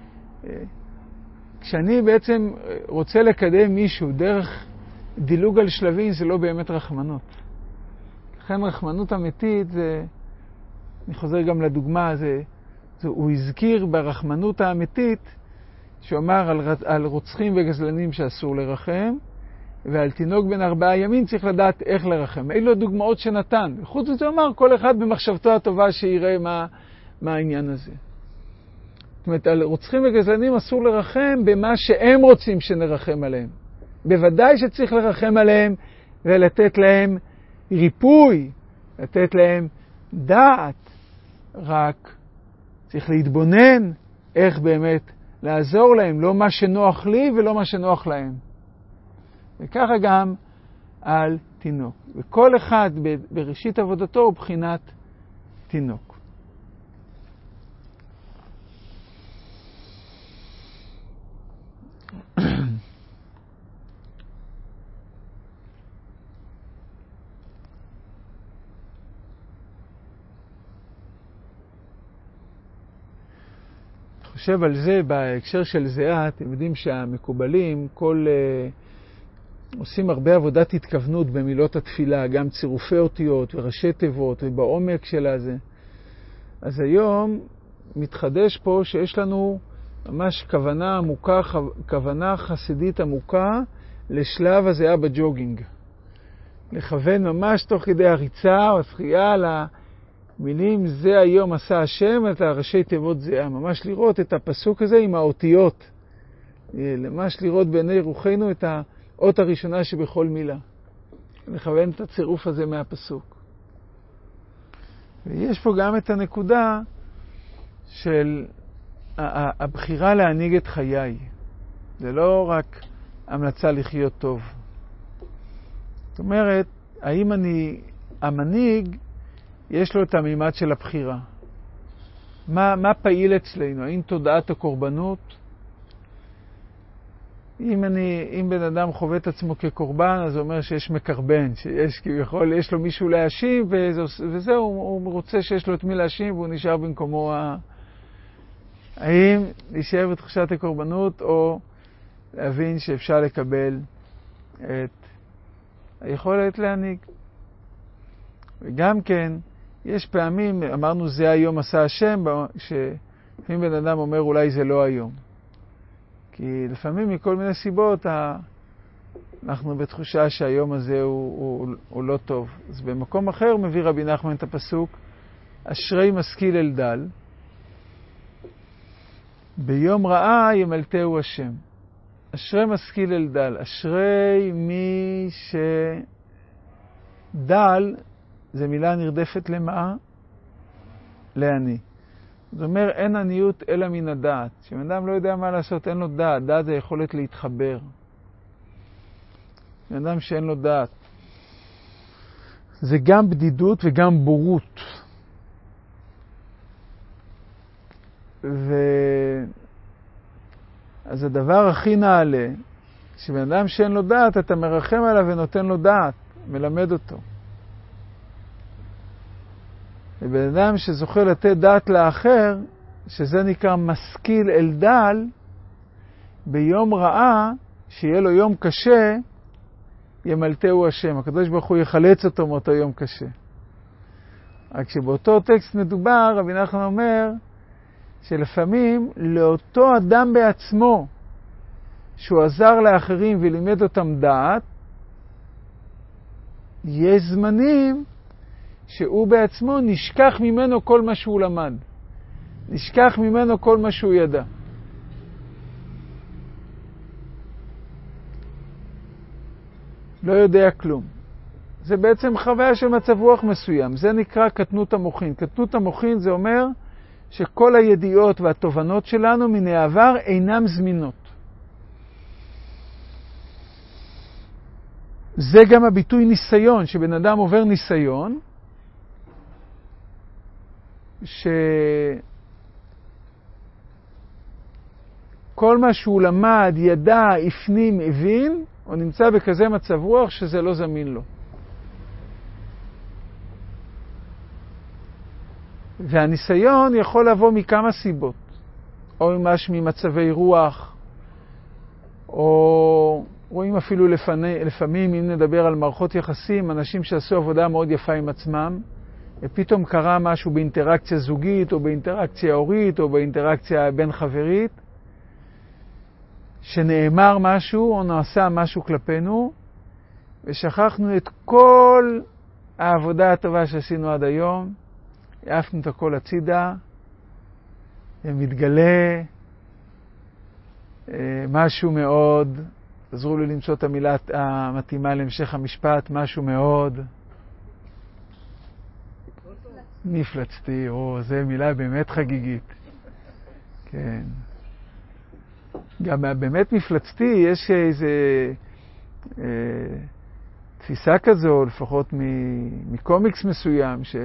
כשאני בעצם רוצה לקדם מישהו דרך דילוג על שלבים, זה לא באמת רחמנות. לכן רחמנות אמיתית זה, אני חוזר גם לדוגמה, זה, זה הוא הזכיר ברחמנות האמיתית שהוא אמר על, על רוצחים וגזלנים שאסור לרחם, ועל תינוק בן ארבעה ימים צריך לדעת איך לרחם. אלו הדוגמאות שנתן. וחוץ מזה אמר כל אחד במחשבתו הטובה שיראה מה, מה העניין הזה. זאת אומרת, על רוצחים וגזלנים אסור לרחם במה שהם רוצים שנרחם עליהם. בוודאי שצריך לרחם עליהם ולתת להם ריפוי, לתת להם דעת. רק צריך להתבונן איך באמת לעזור להם, לא מה שנוח לי ולא מה שנוח להם. וככה גם על תינוק. וכל אחד בראשית עבודתו הוא בחינת תינוק. חושב על זה בהקשר של זהה, אתם יודעים שהמקובלים כל uh, עושים הרבה עבודת התכוונות במילות התפילה, גם צירופי אותיות וראשי תיבות ובעומק של הזה. אז היום מתחדש פה שיש לנו ממש כוונה עמוקה, כוונה חסידית עמוקה לשלב הזהה בג'וגינג. לכוון ממש תוך כדי הריצה או השחייה על המילים זה היום עשה השם, את הראשי תיבות זהה. ממש לראות את הפסוק הזה עם האותיות. ממש לראות בעיני רוחנו את האות הראשונה שבכל מילה. לכוון את הצירוף הזה מהפסוק. ויש פה גם את הנקודה של הבחירה להנהיג את חיי. זה לא רק המלצה לחיות טוב. זאת אומרת, האם אני, המנהיג, יש לו את המימד של הבחירה. מה, מה פעיל אצלנו? האם תודעת הקורבנות? אם אני, אם בן אדם חווה את עצמו כקורבן, אז הוא אומר שיש מקרבן, שיש כביכול, יש לו מישהו להאשים, וזהו, הוא רוצה שיש לו את מי להאשים, והוא נשאר במקומו ה... האם להישאר בתחושת הקורבנות, או להבין שאפשר לקבל את היכולת להנהיג. וגם כן, יש פעמים, אמרנו זה היום עשה השם, שלפעמים בן אדם אומר אולי זה לא היום. כי לפעמים מכל מיני סיבות אנחנו בתחושה שהיום הזה הוא, הוא, הוא לא טוב. אז במקום אחר מביא רבי נחמן את הפסוק, אשרי משכיל אל דל, ביום רעה ימלטהו השם. אשרי משכיל אל דל, אשרי מי שדל, זה מילה נרדפת למה? לעני. זאת אומרת, אין עניות אלא מן הדעת. כשבן אדם לא יודע מה לעשות, אין לו דעת. דעת זה יכולת להתחבר. בן אדם שאין לו דעת. זה גם בדידות וגם בורות. ו... אז הדבר הכי נעלה, כשבן אדם שאין לו דעת, אתה מרחם עליו ונותן לו דעת, מלמד אותו. ובן אדם שזוכה לתת דעת לאחר, שזה נקרא משכיל אל דל, ביום רעה, שיהיה לו יום קשה, ימלטהו השם. הקדוש ברוך הוא יחלץ אותו מאותו יום קשה. רק שבאותו טקסט מדובר, רבי נחמן אומר, שלפעמים לאותו אדם בעצמו, שהוא עזר לאחרים ולימד אותם דעת, יש זמנים שהוא בעצמו נשכח ממנו כל מה שהוא למד. נשכח ממנו כל מה שהוא ידע. לא יודע כלום. זה בעצם חוויה של מצב רוח מסוים. זה נקרא קטנות המוחין. קטנות המוחין זה אומר שכל הידיעות והתובנות שלנו מן העבר אינם זמינות. זה גם הביטוי ניסיון, שבן אדם עובר ניסיון, שכל מה שהוא למד, ידע, הפנים, הבין, הוא נמצא בכזה מצב רוח שזה לא זמין לו. והניסיון יכול לבוא מכמה סיבות. או ממש ממצבי רוח, או רואים אפילו לפני, לפעמים, אם נדבר על מערכות יחסים, אנשים שעשו עבודה מאוד יפה עם עצמם, ופתאום קרה משהו באינטראקציה זוגית, או באינטראקציה הורית, או באינטראקציה בין חברית, שנאמר משהו, או נעשה משהו כלפינו, ושכחנו את כל העבודה הטובה שעשינו עד היום, העפנו את הכל הצידה, ומתגלה משהו מאוד, עזרו לי למצוא את המילה המתאימה להמשך המשפט, משהו מאוד מפלצתי, או זו מילה באמת חגיגית. כן. גם באמת מפלצתי, יש איזו אה, תפיסה כזו, לפחות מקומיקס מסוים, ש...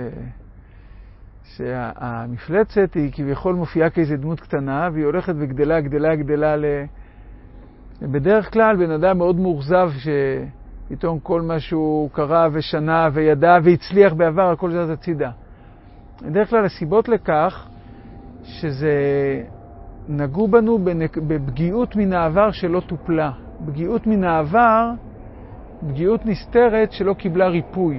שהמפלצת היא כביכול מופיעה כאיזו דמות קטנה, והיא הולכת וגדלה, גדלה, גדלה ל... בדרך כלל בן אדם מאוד מאוכזב שפתאום כל מה שהוא קרא ושנה וידע והצליח בעבר, הכל זז הצידה. בדרך כלל הסיבות לכך שזה נגעו בנו בפגיעות מן העבר שלא טופלה. פגיעות מן העבר, פגיעות נסתרת שלא קיבלה ריפוי.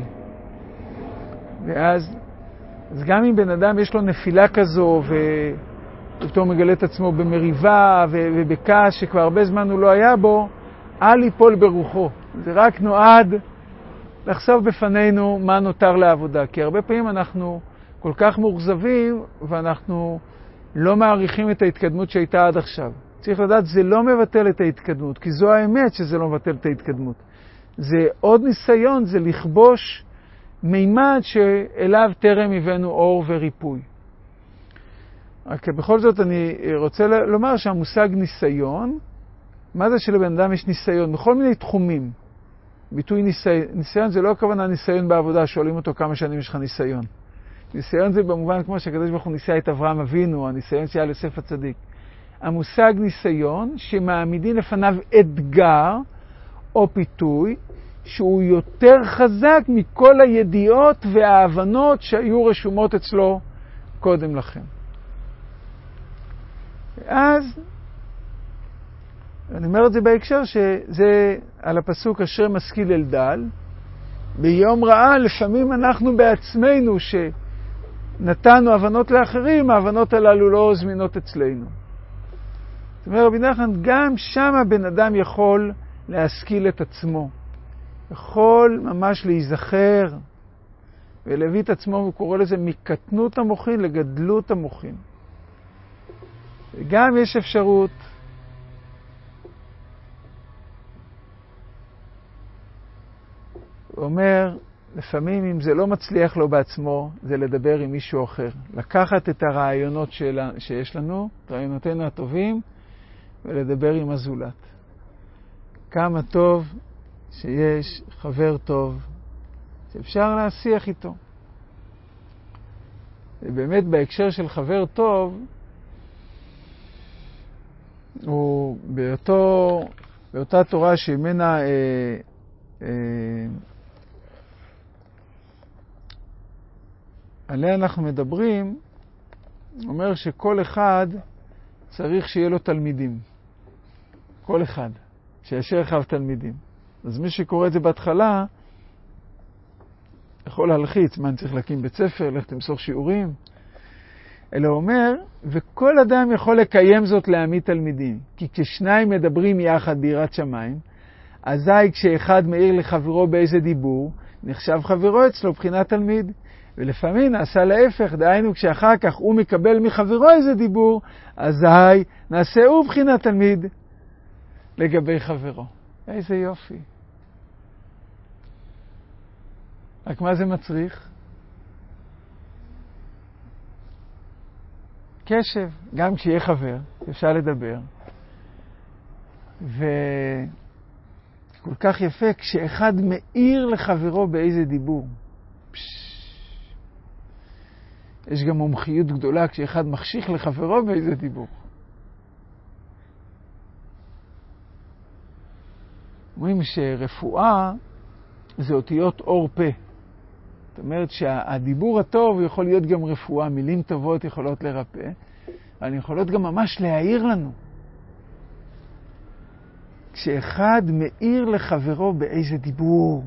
ואז אז גם אם בן אדם יש לו נפילה כזו ופתאום מגלה את עצמו במריבה ובכעס שכבר הרבה זמן הוא לא היה בו, אל ייפול ברוחו. זה רק נועד לחשוף בפנינו מה נותר לעבודה. כי הרבה פעמים אנחנו כל כך מאוכזבים ואנחנו לא מעריכים את ההתקדמות שהייתה עד עכשיו. צריך לדעת, זה לא מבטל את ההתקדמות, כי זו האמת שזה לא מבטל את ההתקדמות. זה עוד ניסיון, זה לכבוש מימד שאליו טרם הבאנו אור וריפוי. רק בכל זאת אני רוצה לומר שהמושג ניסיון, מה זה שלבן אדם יש ניסיון? בכל מיני תחומים. ביטוי ניסיון, ניסיון זה לא הכוונה ניסיון בעבודה, שואלים אותו כמה שנים יש לך ניסיון. ניסיון זה במובן כמו שהקדוש ברוך הוא ניסה את אברהם אבינו, הניסיון שהיה ליוסף הצדיק. המושג ניסיון שמעמידים לפניו אתגר או פיתוי, שהוא יותר חזק מכל הידיעות וההבנות שהיו רשומות אצלו קודם לכן. ואז, אני אומר את זה בהקשר שזה על הפסוק אשר משכיל אל דל, ביום רעה לפעמים אנחנו בעצמנו שנתנו הבנות לאחרים, ההבנות הללו לא זמינות אצלנו. זאת אומרת, רבי נחמן, גם שם הבן אדם יכול להשכיל את עצמו. יכול ממש להיזכר ולהביא את עצמו, הוא קורא לזה מקטנות המוחין לגדלות המוחין. וגם יש אפשרות הוא אומר, לפעמים אם זה לא מצליח לו בעצמו, זה לדבר עם מישהו אחר. לקחת את הרעיונות שלה, שיש לנו, רעיונותינו הטובים, ולדבר עם הזולת. כמה טוב שיש חבר טוב, שאפשר להשיח איתו. ובאמת בהקשר של חבר טוב, הוא באותו, באותה תורה שממנה אה, אה, עליה אנחנו מדברים, אומר שכל אחד צריך שיהיה לו תלמידים. כל אחד, שישאר אחריו תלמידים. אז מי שקורא את זה בהתחלה, יכול להלחיץ, מה אני צריך להקים בית ספר, ללכת למסור שיעורים. אלא אומר, וכל אדם יכול לקיים זאת להעמיד תלמידים. כי כששניים מדברים יחד ביראת שמיים, אזי כשאחד מאיר לחברו באיזה דיבור, נחשב חברו אצלו בחינת תלמיד. ולפעמים נעשה להפך, דהיינו כשאחר כך הוא מקבל מחברו איזה דיבור, אזי נעשה הוא בחינת תלמיד לגבי חברו. איזה יופי. רק מה זה מצריך? קשב, גם כשיהיה חבר, אפשר לדבר. וכל כך יפה כשאחד מאיר לחברו באיזה דיבור. פש... יש גם מומחיות גדולה כשאחד מחשיך לחברו באיזה דיבור. אומרים שרפואה זה אותיות אור פה. זאת אומרת שהדיבור הטוב יכול להיות גם רפואה, מילים טובות יכולות לרפא, אבל יכולות גם ממש להעיר לנו. כשאחד מאיר לחברו באיזה דיבור,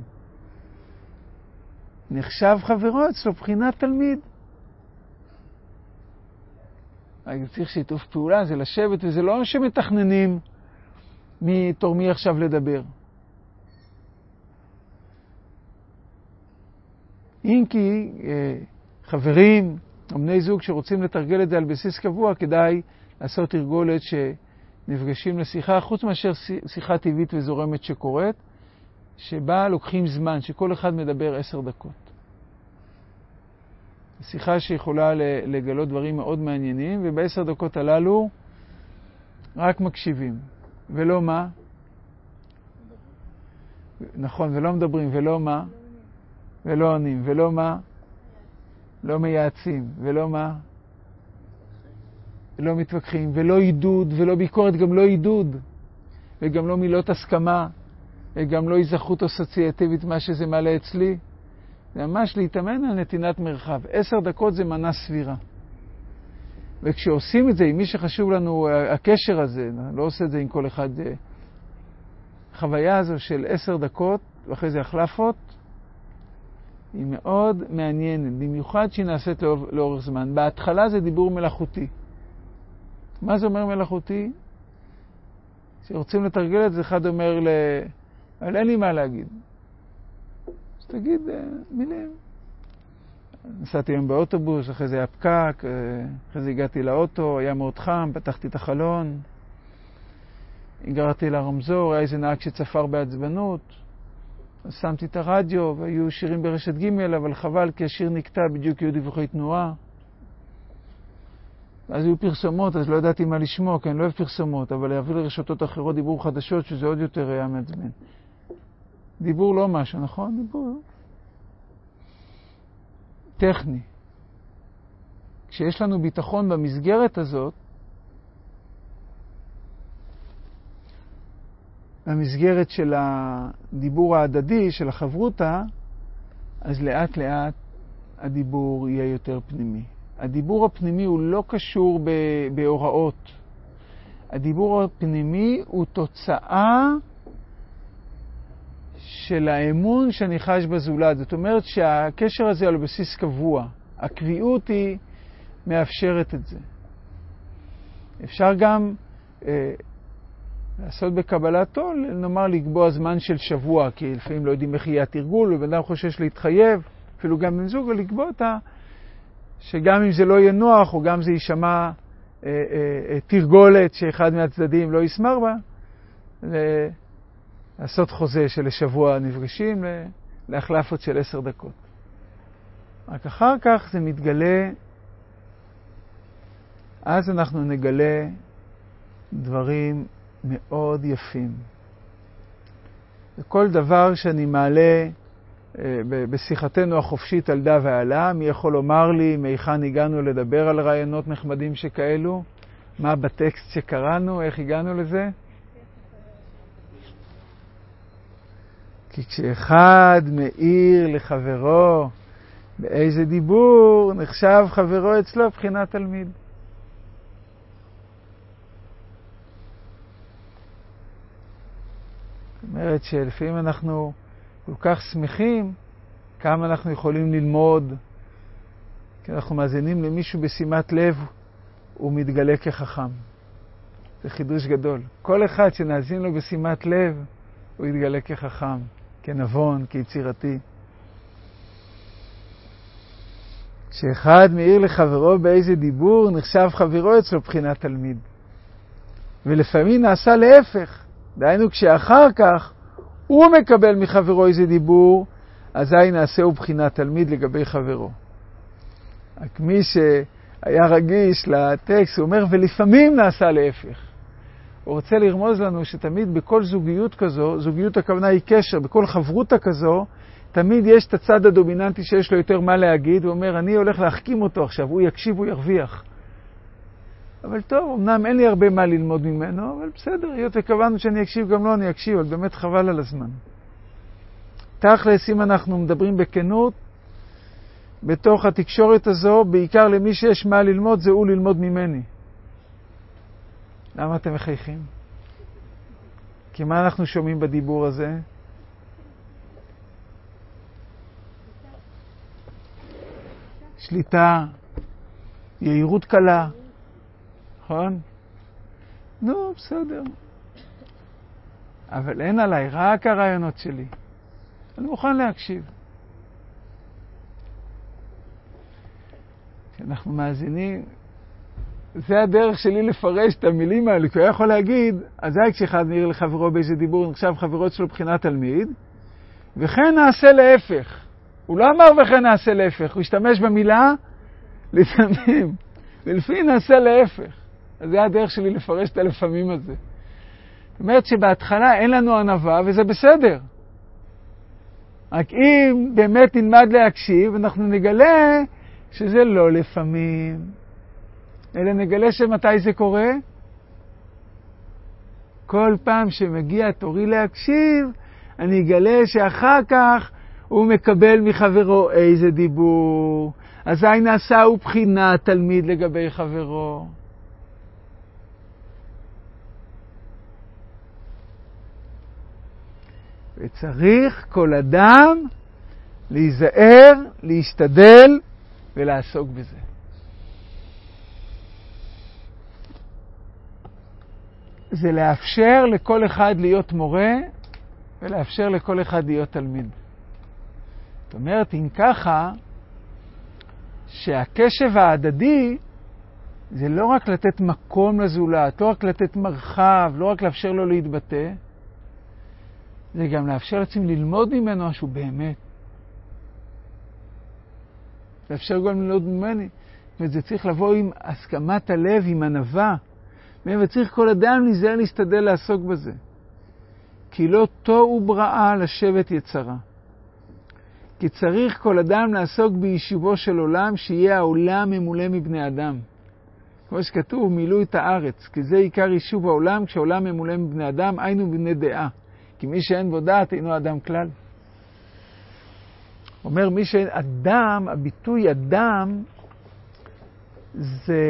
נחשב חברו אצלו בחינת תלמיד. צריך שיתוף פעולה, זה לשבת, וזה לא שמתכננים מי תורמי עכשיו לדבר. אם כי חברים או בני זוג שרוצים לתרגל את זה על בסיס קבוע, כדאי לעשות תרגולת שנפגשים לשיחה, חוץ מאשר שיחה טבעית וזורמת שקורית, שבה לוקחים זמן, שכל אחד מדבר עשר דקות. שיחה שיכולה לגלות דברים מאוד מעניינים, ובעשר דקות הללו רק מקשיבים. ולא מה? נכון, ולא מדברים, ולא מה? ולא עונים, ולא מה? לא מייעצים, ולא מה? לא מתווכחים, ולא עידוד, ולא ביקורת, גם לא עידוד, וגם לא מילות הסכמה, וגם לא היזכרות אסוציאטיבית, מה שזה מעלה אצלי. זה ממש להתאמן על נתינת מרחב. עשר דקות זה מנה סבירה. וכשעושים את זה, עם מי שחשוב לנו הקשר הזה, לא עושה את זה עם כל אחד, חוויה הזו של עשר דקות, ואחרי זה החלפות, היא מאוד מעניינת, במיוחד שהיא נעשית לאור, לאורך זמן. בהתחלה זה דיבור מלאכותי. מה זה אומר מלאכותי? כשרוצים לתרגל את זה, אחד אומר, ל... אבל אין לי מה להגיד. אז תגיד uh, מילים. נסעתי היום באוטובוס, אחרי זה היה פקק, אחרי זה הגעתי לאוטו, היה מאוד חם, פתחתי את החלון, הגרתי לרמזור, היה איזה נהג שצפר בעצבנות, אז שמתי את הרדיו, והיו שירים ברשת ג', אבל חבל, כי השיר נקטע, בדיוק היו דיווחי תנועה. אז היו פרסומות, אז לא ידעתי מה לשמוע, כי אני לא אוהב פרסומות, אבל להביא לרשתות אחרות דיבור חדשות, שזה עוד יותר היה מעצבן. דיבור לא משהו, נכון? דיבור טכני. כשיש לנו ביטחון במסגרת הזאת, במסגרת של הדיבור ההדדי, של החברותה, אז לאט לאט הדיבור יהיה יותר פנימי. הדיבור הפנימי הוא לא קשור בהוראות. הדיבור הפנימי הוא תוצאה של האמון שאני חש בזולת. זאת אומרת שהקשר הזה על בסיס קבוע. הקביעות היא מאפשרת את זה. אפשר גם אה, לעשות בקבלתו, נאמר לקבוע זמן של שבוע, כי לפעמים לא יודעים איך יהיה התרגול, ובן אדם חושש להתחייב, אפילו גם בן זוג, ולקבוע אותה, שגם אם זה לא יהיה נוח, או גם זה יישמע אה, אה, אה, תרגולת שאחד מהצדדים לא יסמר בה, לעשות חוזה שלשבוע נפגשים, להחלפות של עשר דקות. רק אחר כך זה מתגלה, אז אנחנו נגלה דברים מאוד יפים. וכל דבר שאני מעלה בשיחתנו החופשית על דה ועלה, מי יכול לומר לי מהיכן הגענו לדבר על רעיונות נחמדים שכאלו? מה בטקסט שקראנו? איך הגענו לזה? כי כשאחד מאיר לחברו באיזה דיבור, נחשב חברו אצלו בחינת תלמיד. זאת אומרת שלפעמים אנחנו כל כך שמחים כמה אנחנו יכולים ללמוד, כי אנחנו מאזינים למישהו בשימת לב, הוא מתגלה כחכם. זה חידוש גדול. כל אחד שנאזין לו בשימת לב, הוא יתגלה כחכם, כנבון, כיצירתי. כשאחד מאיר לחברו באיזה דיבור, נחשב חברו אצלו בחינת תלמיד. ולפעמים נעשה להפך. דהיינו, כשאחר כך הוא מקבל מחברו איזה דיבור, אזי נעשהו בחינת תלמיד לגבי חברו. רק מי שהיה רגיש לטקסט, הוא אומר, ולפעמים נעשה להפך. הוא רוצה לרמוז לנו שתמיד בכל זוגיות כזו, זוגיות הכוונה היא קשר, בכל חברותה כזו, תמיד יש את הצד הדומיננטי שיש לו יותר מה להגיד, הוא אומר, אני הולך להחכים אותו עכשיו, הוא יקשיב, הוא ירוויח. אבל טוב, אמנם אין לי הרבה מה ללמוד ממנו, אבל בסדר, היות וקבענו שאני אקשיב, גם לא אני אקשיב, אבל באמת חבל על הזמן. תכלס, אם אנחנו מדברים בכנות, בתוך התקשורת הזו, בעיקר למי שיש מה ללמוד, זה הוא ללמוד ממני. למה אתם מחייכים? כי מה אנחנו שומעים בדיבור הזה? שליטה, יהירות קלה, נכון? נו, בסדר. אבל אין עליי, רק הרעיונות שלי. אני מוכן להקשיב. כשאנחנו מאזינים, זה הדרך שלי לפרש את המילים האלה, כי הוא יכול להגיד, אז זה כשאחד מאיר לחברו באיזה דיבור, נחשב חברות שלו בחינת תלמיד, וכן נעשה להפך. הוא לא אמר וכן נעשה להפך, הוא השתמש במילה לפעמים, ולפעמים נעשה להפך. אז זה הדרך שלי לפרש את הלפעמים הזה. זאת אומרת שבהתחלה אין לנו ענווה, וזה בסדר. רק אם באמת נלמד להקשיב, אנחנו נגלה שזה לא לפעמים, אלא נגלה שמתי זה קורה? כל פעם שמגיע תורי להקשיב, אני אגלה שאחר כך הוא מקבל מחברו איזה דיבור. אזי נעשה הוא בחינת תלמיד לגבי חברו. וצריך כל אדם להיזהר, להשתדל ולעסוק בזה. זה לאפשר לכל אחד להיות מורה ולאפשר לכל אחד להיות תלמיד. זאת אומרת, אם ככה, שהקשב ההדדי זה לא רק לתת מקום לזולת, לא רק לתת מרחב, לא רק לאפשר לו להתבטא, זה גם לאפשר לעצמם ללמוד ממנו משהו באמת. לאפשר גם ללמוד ממני. וזה צריך לבוא עם הסכמת הלב, עם ענווה. וצריך כל אדם להיזהר להשתדל לעסוק בזה. כי לא תוהו בראה לשבת יצרה. כי צריך כל אדם לעסוק ביישובו של עולם, שיהיה העולם ממולא מבני אדם. כמו שכתוב, מילאו את הארץ, כי זה עיקר יישוב העולם, כשהעולם ממולא מבני אדם, היינו בני דעה. כי מי שאין בו דעת אינו אדם כלל. אומר מי שאין אדם, הביטוי אדם, זה...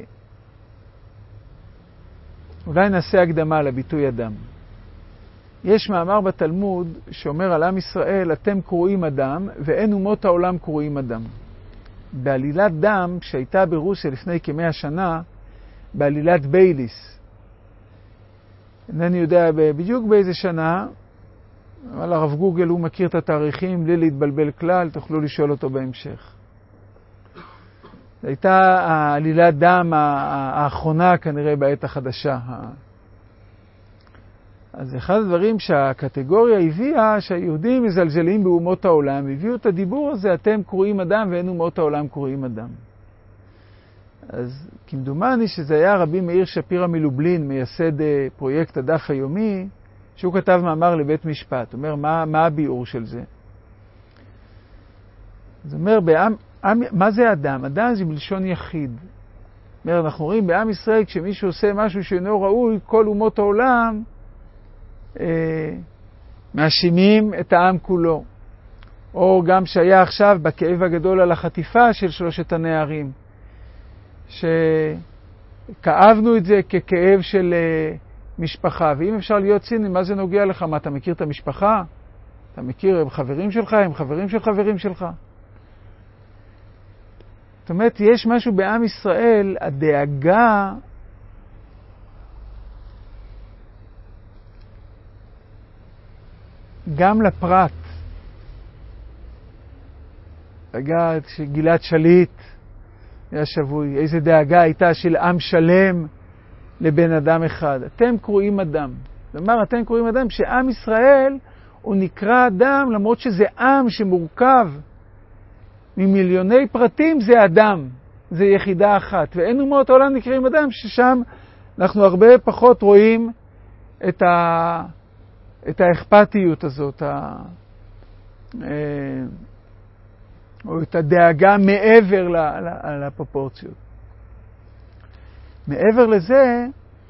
אולי נעשה הקדמה לביטוי אדם. יש מאמר בתלמוד שאומר על עם ישראל, אתם קרואים אדם, ואין אומות העולם קרואים אדם. בעלילת דם, שהייתה ברוסיה לפני כמאה שנה, בעלילת בייליס, אינני יודע בדיוק באיזה שנה, אבל הרב גוגל הוא מכיר את התאריכים, בלי להתבלבל כלל, תוכלו לשאול אותו בהמשך. זו הייתה העלילת דם האחרונה כנראה בעת החדשה. אז אחד הדברים שהקטגוריה הביאה, שהיהודים מזלזלים באומות העולם, הביאו את הדיבור הזה, אתם קרואים אדם ואין אומות העולם קרואים אדם. אז כמדומני שזה היה רבי מאיר שפירא מלובלין, מייסד פרויקט הדף היומי, שהוא כתב מאמר לבית משפט. הוא אומר, מה, מה הביאור של זה? זאת אומרת, בעם, עם, מה זה אדם? אדם זה בלשון יחיד. זאת אומרת, אנחנו רואים בעם ישראל, כשמישהו עושה משהו שאינו ראוי, כל אומות העולם אה, מאשימים את העם כולו. או גם שהיה עכשיו בכאב הגדול על החטיפה של שלושת הנערים, שכאבנו את זה ככאב של אה, משפחה. ואם אפשר להיות ציני, מה זה נוגע לך? מה, אתה מכיר את המשפחה? אתה מכיר, הם חברים שלך, הם חברים של חברים שלך. זאת אומרת, יש משהו בעם ישראל, הדאגה גם לפרט. דאגה שגלעד שליט היה שבוי, איזה דאגה הייתה של עם שלם לבן אדם אחד. אתם קרואים אדם. כלומר, אתם קרואים אדם שעם ישראל הוא נקרא אדם, למרות שזה עם שמורכב ממיליוני פרטים, זה אדם, זה יחידה אחת. ואין אומות העולם נקראים אדם, ששם אנחנו הרבה פחות רואים את, ה... את האכפתיות הזאת, ה... או את הדאגה מעבר לפרופורציות. מעבר לזה,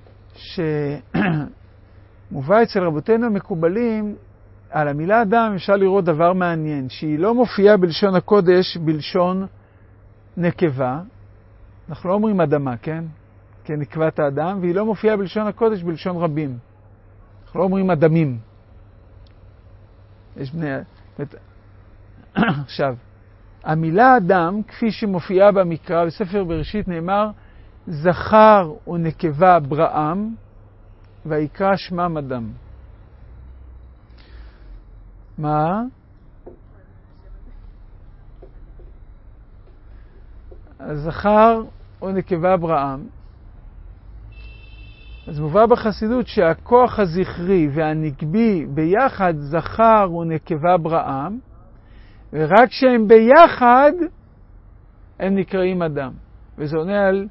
שמובא אצל רבותינו המקובלים, על המילה אדם אפשר לראות דבר מעניין, שהיא לא מופיעה בלשון הקודש, בלשון נקבה. אנחנו לא אומרים אדמה, כן? כן, נקבת האדם, והיא לא מופיעה בלשון הקודש, בלשון רבים. אנחנו לא אומרים אדמים. יש בני... עכשיו, המילה אדם, כפי שמופיעה במקרא, בספר בראשית נאמר, זכר ונקבה בראם, ויקרא שמם אדם. מה? הזכר ונקבה בראם. אז מובא בחסידות שהכוח הזכרי והנקבי ביחד זכר ונקבה בראם, ורק כשהם ביחד הם נקראים אדם. וזה עונה על,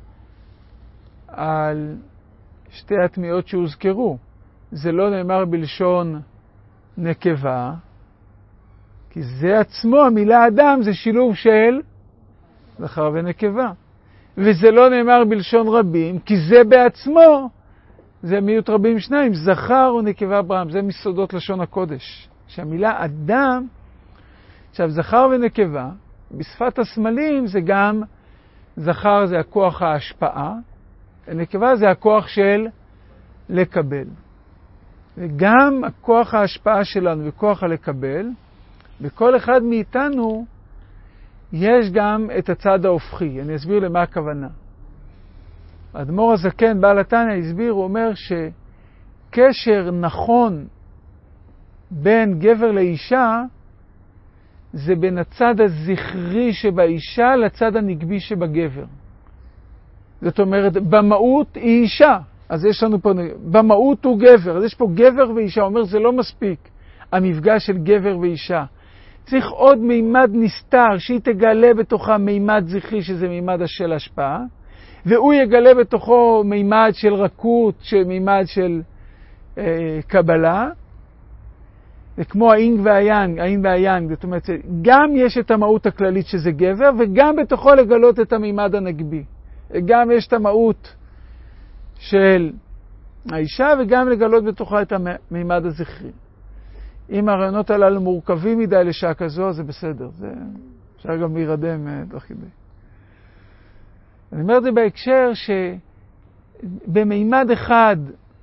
על שתי התמיעות שהוזכרו. זה לא נאמר בלשון נקבה, כי זה עצמו, המילה אדם, זה שילוב של זכר ונקבה. וזה לא נאמר בלשון רבים, כי זה בעצמו, זה מיעוט רבים שניים, זכר ונקבה בראם. זה מסודות לשון הקודש. שהמילה אדם, עכשיו זכר ונקבה, בשפת הסמלים זה גם, זכר זה הכוח ההשפעה, ונקבה זה הכוח של לקבל. וגם הכוח ההשפעה שלנו וכוח הלקבל, בכל אחד מאיתנו יש גם את הצד ההופכי. אני אסביר למה הכוונה. האדמו"ר הזקן, בעל התניא, הסביר, הוא אומר שקשר נכון בין גבר לאישה, זה בין הצד הזכרי שבאישה לצד הנקבי שבגבר. זאת אומרת, במהות היא אישה. אז יש לנו פה, במהות הוא גבר. אז יש פה גבר ואישה. הוא אומר, זה לא מספיק, המפגש של גבר ואישה. צריך עוד מימד נסתר, שהיא תגלה בתוכה מימד זכרי, שזה מימד של השפעה, והוא יגלה בתוכו מימד של רכות, של מימד של אה, קבלה, וכמו האינג והיאנג, האינג והיאנג, זאת אומרת, גם יש את המהות הכללית שזה גבר, וגם בתוכו לגלות את המימד הנגבי. גם יש את המהות של האישה, וגם לגלות בתוכה את המימד הזכרי. אם הרעיונות הללו מורכבים מדי לשעה כזו, זה בסדר. זה אפשר גם להירדם תוך כדי. אני אומר את זה בהקשר שבמימד אחד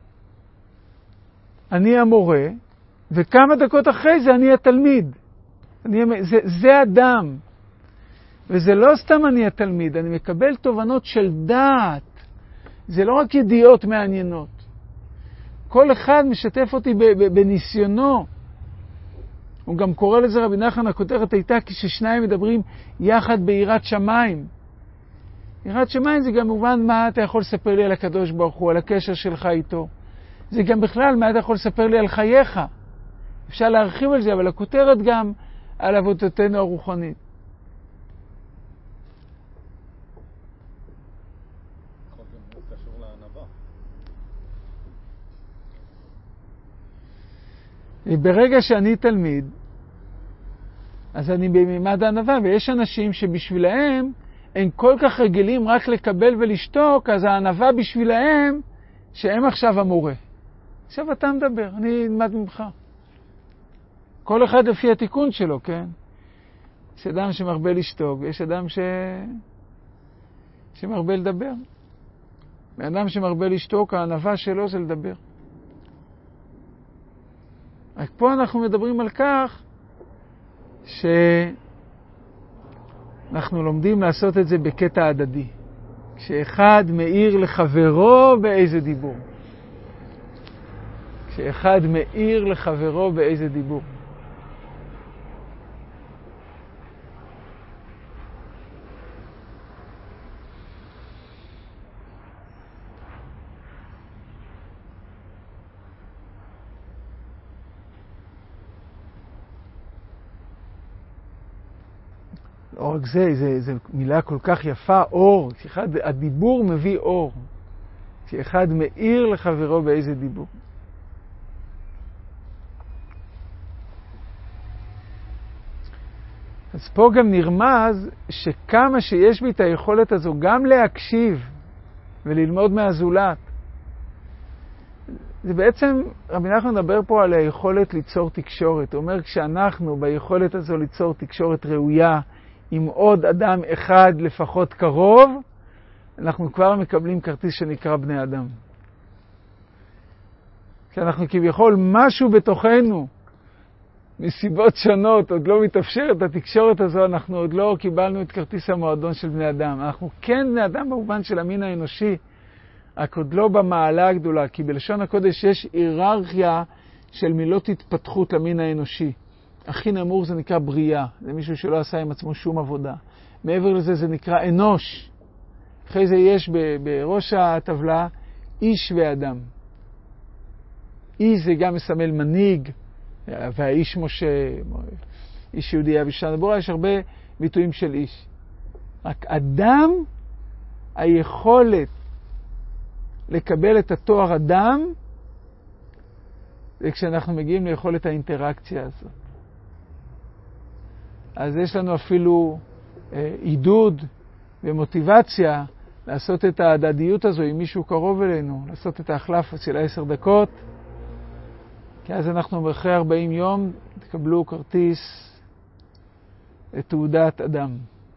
אני המורה, וכמה דקות אחרי זה אני התלמיד. אני, זה, זה אדם. וזה לא סתם אני התלמיד, אני מקבל תובנות של דעת. זה לא רק ידיעות מעניינות. כל אחד משתף אותי בניסיונו. הוא גם קורא לזה רבי נחמן, הכותרת הייתה כששניים מדברים יחד ביראת שמיים. יראת שמיים זה גם מובן מה אתה יכול לספר לי על הקדוש ברוך הוא, על הקשר שלך איתו. זה גם בכלל, מה אתה יכול לספר לי על חייך? אפשר להרחיב על זה, אבל הכותרת גם על עבודתנו הרוחנית.
יכול גם להיות קשור לענווה.
ברגע שאני תלמיד, אז אני בממד הענווה, ויש אנשים שבשבילהם הם כל כך רגילים רק לקבל ולשתוק, אז הענווה בשבילהם שהם עכשיו המורה. עכשיו אתה מדבר, אני אלמד ממך. כל אחד לפי התיקון שלו, כן? יש אדם שמרבה לשתוק, ויש אדם ש... שמרבה לדבר. ואדם שמרבה לשתוק, הענווה שלו זה לדבר. רק פה אנחנו מדברים על כך שאנחנו לומדים לעשות את זה בקטע הדדי. כשאחד מאיר לחברו באיזה דיבור. כשאחד מאיר לחברו באיזה דיבור. לא רק זה, זה, זה מילה כל כך יפה, אור. כשאחד, הדיבור מביא אור. כשאחד מאיר לחברו באיזה דיבור. אז פה גם נרמז שכמה שיש בי את היכולת הזו גם להקשיב וללמוד מהזולת. זה בעצם, רבי נחמן מדבר פה על היכולת ליצור תקשורת. הוא אומר, כשאנחנו ביכולת הזו ליצור תקשורת ראויה עם עוד אדם אחד לפחות קרוב, אנחנו כבר מקבלים כרטיס שנקרא בני אדם. כשאנחנו כביכול משהו בתוכנו, מסיבות שונות, עוד לא מתאפשר את התקשורת הזו, אנחנו עוד לא קיבלנו את כרטיס המועדון של בני אדם. אנחנו כן בני אדם במובן של המין האנושי, רק עוד לא במעלה הגדולה, כי בלשון הקודש יש היררכיה של מילות התפתחות למין האנושי. הכי נמוך זה נקרא בריאה, זה מישהו שלא עשה עם עצמו שום עבודה. מעבר לזה זה נקרא אנוש. אחרי זה יש בראש הטבלה איש ואדם. איש זה גם מסמל מנהיג, והאיש משה, איש יהודי אבישן דבורה, יש הרבה ביטויים של איש. רק אדם, היכולת לקבל את התואר אדם, זה כשאנחנו מגיעים ליכולת האינטראקציה הזאת. אז יש לנו אפילו אה, עידוד ומוטיבציה לעשות את ההדדיות הזו עם מישהו קרוב אלינו, לעשות את ההחלף של עשר דקות, כי אז אנחנו אחרי ארבעים יום תקבלו כרטיס לתעודת אדם.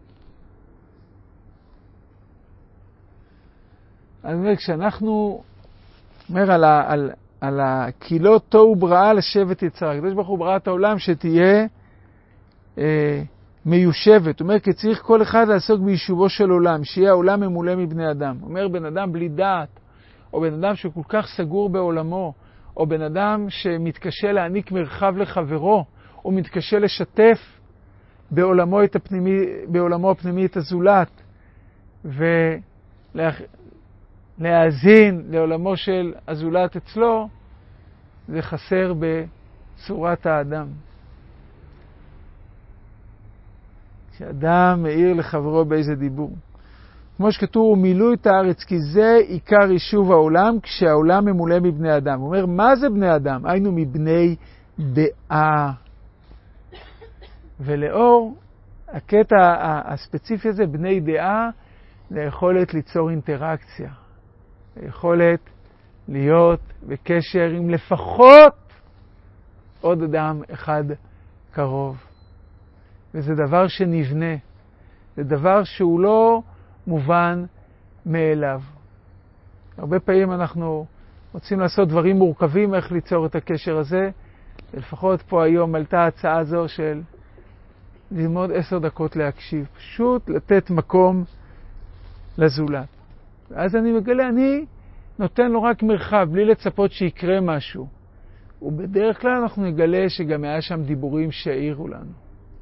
אני אומר, כשאנחנו אומר על, ה, על, על כי לא תוהו בראה לשבת יצרה, הקדוש ברוך הוא ברא את העולם שתהיה אה, מיושבת. הוא אומר, כי צריך כל אחד לעסוק ביישובו של עולם, שיהיה העולם ממולא מבני אדם. הוא אומר, בן אדם בלי דעת, או בן אדם שכל כך סגור בעולמו, או בן אדם שמתקשה להעניק מרחב לחברו, או מתקשה לשתף בעולמו, את הפנימי, בעולמו הפנימי את הזולת, ולהאזין לעולמו של הזולת אצלו, זה חסר בצורת האדם. כשאדם מאיר לחברו באיזה דיבור. כמו שכתוב, הוא מילאו את הארץ, כי זה עיקר יישוב העולם, כשהעולם ממולא מבני אדם. הוא אומר, מה זה בני אדם? היינו מבני דעה. ולאור הקטע הספציפי הזה, בני דעה, זה יכולת ליצור אינטראקציה. יכולת להיות בקשר עם לפחות עוד אדם אחד קרוב. וזה דבר שנבנה. זה דבר שהוא לא מובן מאליו. הרבה פעמים אנחנו רוצים לעשות דברים מורכבים איך ליצור את הקשר הזה. לפחות פה היום עלתה הצעה זו של ללמוד עשר דקות להקשיב. פשוט לתת מקום לזולת. ואז אני מגלה, אני נותן לו רק מרחב, בלי לצפות שיקרה משהו. ובדרך כלל אנחנו נגלה שגם היה שם דיבורים שהעירו לנו.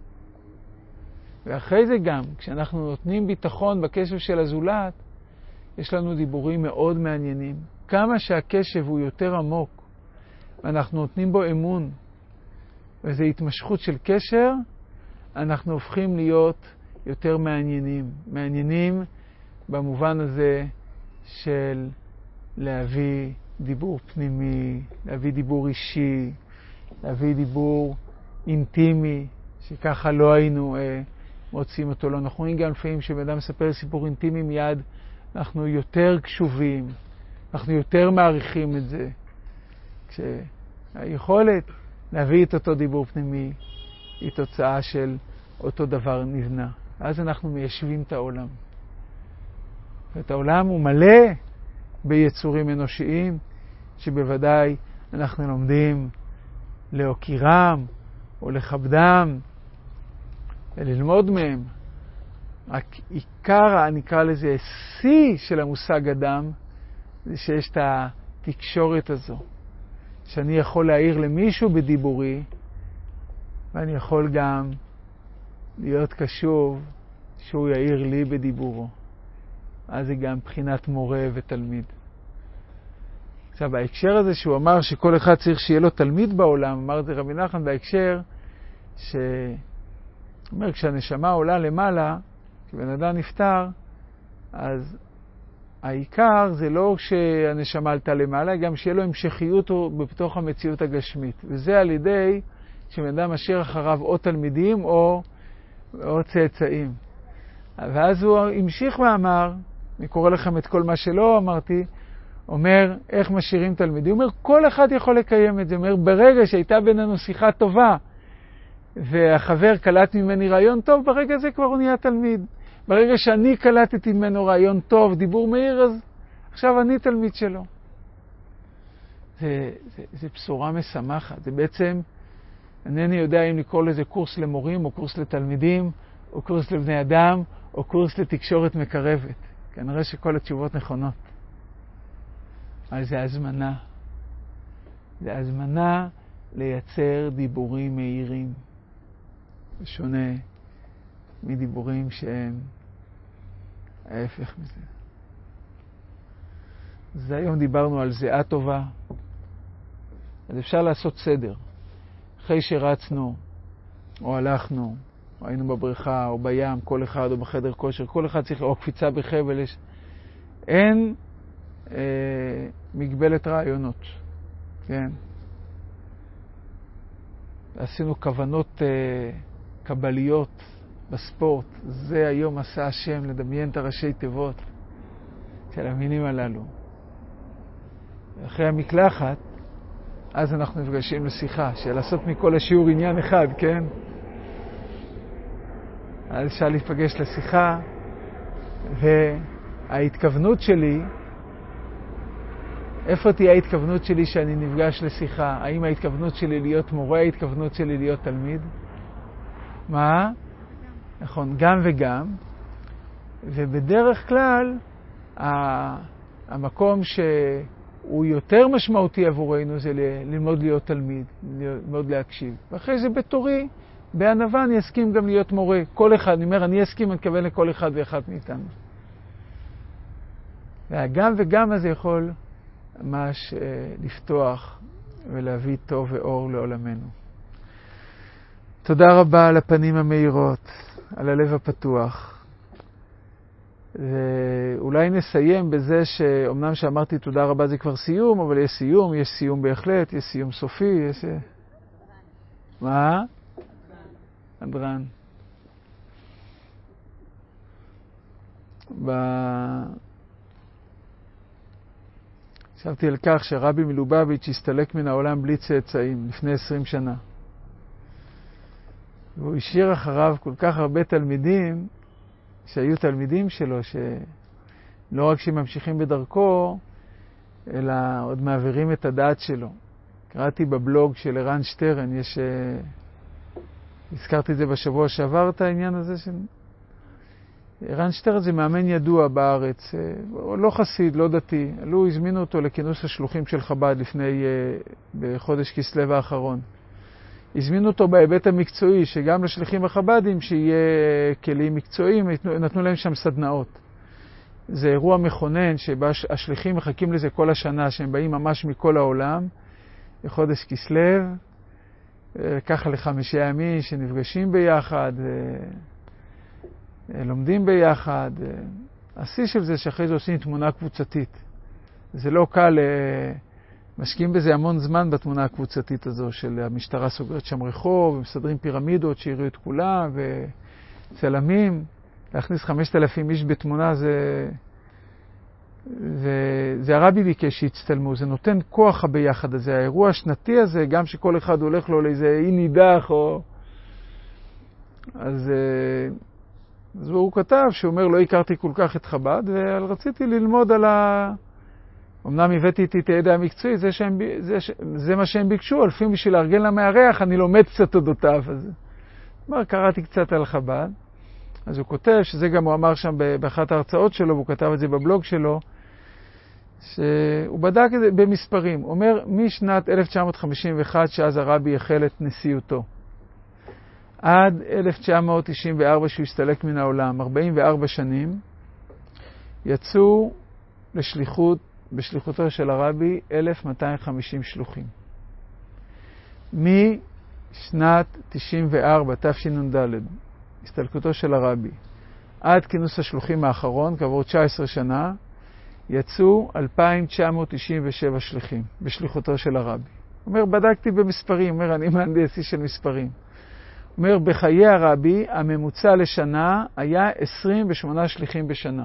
ואחרי זה גם, כשאנחנו נותנים ביטחון בקשר של הזולת, יש לנו דיבורים מאוד מעניינים. כמה שהקשב הוא יותר עמוק, ואנחנו נותנים בו אמון, וזו התמשכות של קשר, אנחנו הופכים להיות יותר מעניינים. מעניינים במובן הזה של להביא דיבור פנימי, להביא דיבור אישי, להביא דיבור אינטימי, שככה לא היינו אה, מוצאים אותו. לא נכון, גם לפעמים כשבן אדם מספר סיפור אינטימי מיד, אנחנו יותר קשובים, אנחנו יותר מעריכים את זה. כשהיכולת להביא את אותו דיבור פנימי היא תוצאה של אותו דבר נבנה. אז אנחנו מיישבים את העולם. ואת העולם הוא מלא ביצורים אנושיים, שבוודאי אנחנו לומדים להוקירם או לכבדם וללמוד מהם. רק עיקר, נקרא לזה, שיא של המושג אדם, זה שיש את התקשורת הזו. שאני יכול להעיר למישהו בדיבורי, ואני יכול גם להיות קשוב שהוא יעיר לי בדיבורו. אז זה גם בחינת מורה ותלמיד. עכשיו, בהקשר הזה שהוא אמר שכל אחד צריך שיהיה לו תלמיד בעולם, אמר את זה רבי נחמן בהקשר שאומר, כשהנשמה עולה למעלה, כשבן אדם נפטר, אז העיקר זה לא כשהנשמה עלתה למעלה, גם שיהיה לו המשכיות בתוך המציאות הגשמית. וזה על ידי שבן אדם משאיר אחריו או תלמידים או, או צאצאים. ואז הוא המשיך ואמר, אני קורא לכם את כל מה שלא אמרתי, אומר איך משאירים תלמידים. הוא אומר, כל אחד יכול לקיים את זה. הוא אומר, ברגע שהייתה בינינו שיחה טובה, והחבר קלט ממני רעיון טוב, ברגע זה כבר הוא נהיה תלמיד. ברגע שאני קלטתי ממנו רעיון טוב, דיבור מהיר, אז עכשיו אני תלמיד שלו. זה, זה, זה בשורה משמחת. זה בעצם, אינני יודע אם לקרוא לזה קורס למורים, או קורס לתלמידים, או קורס לבני אדם, או קורס לתקשורת מקרבת. כנראה שכל התשובות נכונות. אבל זה הזמנה. זה הזמנה לייצר דיבורים מהירים. זה שונה מדיבורים שהם ההפך מזה. אז היום דיברנו על זיעה טובה. אז אפשר לעשות סדר. אחרי שרצנו, או הלכנו, או היינו בבריכה, או בים, כל אחד, או בחדר כושר, כל אחד צריך, או קפיצה בחבל, יש... אין אה, מגבלת רעיונות. כן? עשינו כוונות אה, קבליות בספורט. זה היום עשה השם, לדמיין את הראשי תיבות של המינים הללו. אחרי המקלחת, אז אנחנו נפגשים לשיחה, של לעשות מכל השיעור עניין אחד, כן? אז אפשר להיפגש לשיחה, וההתכוונות שלי, איפה תהיה ההתכוונות שלי שאני נפגש לשיחה? האם ההתכוונות שלי להיות מורה, ההתכוונות שלי להיות תלמיד? מה? נכון, גם וגם. ובדרך כלל, המקום שהוא יותר משמעותי עבורנו זה ללמוד להיות תלמיד, ללמוד להקשיב. ואחרי זה בתורי, בענווה אני אסכים גם להיות מורה. כל אחד, אני אומר, אני אסכים, אני אתכוון לכל אחד ואחד מאיתנו. והגם וגם הזה יכול ממש לפתוח ולהביא טוב ואור לעולמנו. תודה רבה על הפנים המאירות, על הלב הפתוח. ואולי נסיים בזה שאומנם שאמרתי תודה רבה זה כבר סיום, אבל יש סיום, יש סיום בהחלט, יש סיום סופי, יש... מה? אדרן. ב... חשבתי על כך שרבי מלובביץ' הסתלק מן העולם בלי צאצאים לפני עשרים שנה. והוא השאיר אחריו כל כך הרבה תלמידים שהיו תלמידים שלו, שלא רק שממשיכים בדרכו, אלא עוד מעבירים את הדעת שלו. קראתי בבלוג של ערן שטרן, יש... הזכרתי את זה בשבוע שעבר, את העניין הזה של... ערן שטרן זה מאמן ידוע בארץ, לא חסיד, לא דתי. עלו, הזמינו אותו לכינוס השלוחים של חב"ד לפני, בחודש כסלו האחרון. הזמינו אותו בהיבט המקצועי, שגם לשליחים החב"דים שיהיה כלים מקצועיים, נתנו להם שם סדנאות. זה אירוע מכונן שבה השליחים מחכים לזה כל השנה, שהם באים ממש מכל העולם, בחודש כסלו, ככה לחמישה ימים שנפגשים ביחד, לומדים ביחד. השיא של זה שאחרי זה עושים תמונה קבוצתית. זה לא קל, משקיעים בזה המון זמן בתמונה הקבוצתית הזו, של המשטרה סוגרת שם רחוב, ומסדרים פירמידות שיראו את כולם, וצלמים. להכניס חמשת אלפים איש בתמונה זה... וזה הרבי ביקש שהצטלמו, זה נותן כוח הביחד הזה, האירוע השנתי הזה, גם שכל אחד הולך לו לאיזה אי נידח, או... אז, אז הוא כתב, שהוא אומר, לא הכרתי כל כך את חב"ד, ורציתי ללמוד על ה... אמנם הבאתי איתי את הידע המקצועי, זה, שהם, זה, זה מה שהם ביקשו, לפעמים בשביל לארגן למארח, אני לומד קצת אודותיו. אז אומר, קראתי קצת על חב"ד, אז הוא כותב, שזה גם הוא אמר שם באחת ההרצאות שלו, והוא כתב את זה בבלוג שלו, שהוא בדק את זה במספרים. הוא אומר, משנת אלף תשע מאות חמישים ואחת, שאז הרבי החל את נשיאותו, עד אלף תשע מאות תשעים וארבע, שהוא הסתלק מן העולם, ארבעים וארבע שנים, יצאו לשליחות, בשליחותו של הרבי, אלף מאתיים וחמישים שלוחים. משנת תשעים וארבע, תשנ"ד, הסתלקותו של הרבי, עד כינוס השלוחים האחרון, כעבור תשע עשרה שנה, יצאו אלפיים תשע מאות תשעים ושבע שליחים בשליחותו של הרבי. הוא אומר, בדקתי במספרים, הוא אומר, אני מהנדסי של מספרים. הוא אומר, בחיי הרבי, הממוצע לשנה היה עשרים ושמונה שליחים בשנה.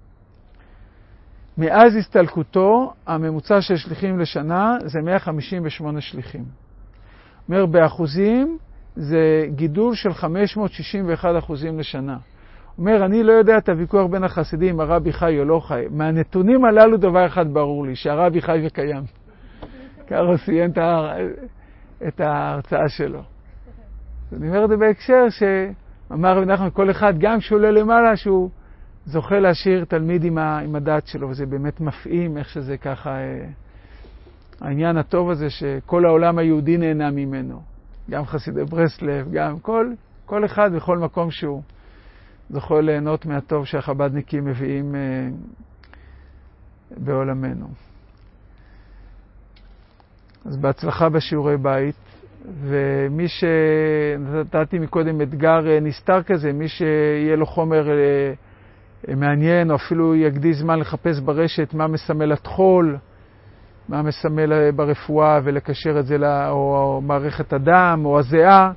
מאז הסתלקותו, הממוצע של שליחים לשנה זה מאה חמישים ושמונה שליחים. הוא אומר, באחוזים, זה גידול של חמש מאות שישים ואחד אחוזים לשנה. הוא אומר, אני לא יודע את הוויכוח בין החסידים, הרבי חי או לא חי. מהנתונים הללו דבר אחד ברור לי, שהרבי חי וקיים. ככה הוא סיים את ההרצאה שלו. אני אומר את זה בהקשר שאמר רבי נחמן, כל אחד, גם כשהוא עולה למעלה, שהוא זוכה להשאיר תלמיד עם, ה, עם הדת שלו, וזה באמת מפעים איך שזה ככה, העניין הטוב הזה שכל העולם היהודי נהנה ממנו. גם חסידי ברסלב, גם כל, כל אחד בכל מקום שהוא זוכה ליהנות מהטוב שהחב"דניקים מביאים אה, בעולמנו. אז בהצלחה בשיעורי בית, ומי שנתתי מקודם אתגר נסתר כזה, מי שיהיה לו חומר אה, מעניין, או אפילו יקדיש זמן לחפש ברשת מה מסמל התחול, מה מסמל ברפואה, ולקשר את זה, לה, או, או מערכת הדם, או הזיעה.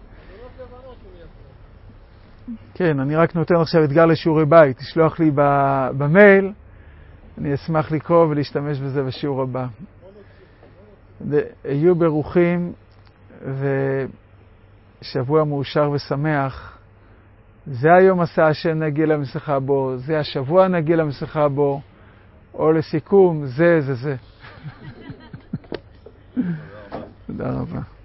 כן, אני רק נותן עכשיו אתגר לשיעורי בית. תשלוח לי במייל, אני אשמח לקרוא ולהשתמש בזה בשיעור הבא. היו ברוכים, ושבוע מאושר ושמח. זה היום עשה השם נגיע למסכה בו, זה השבוע נגיע למסכה בו, או לסיכום, זה, זה, זה. תודה רבה.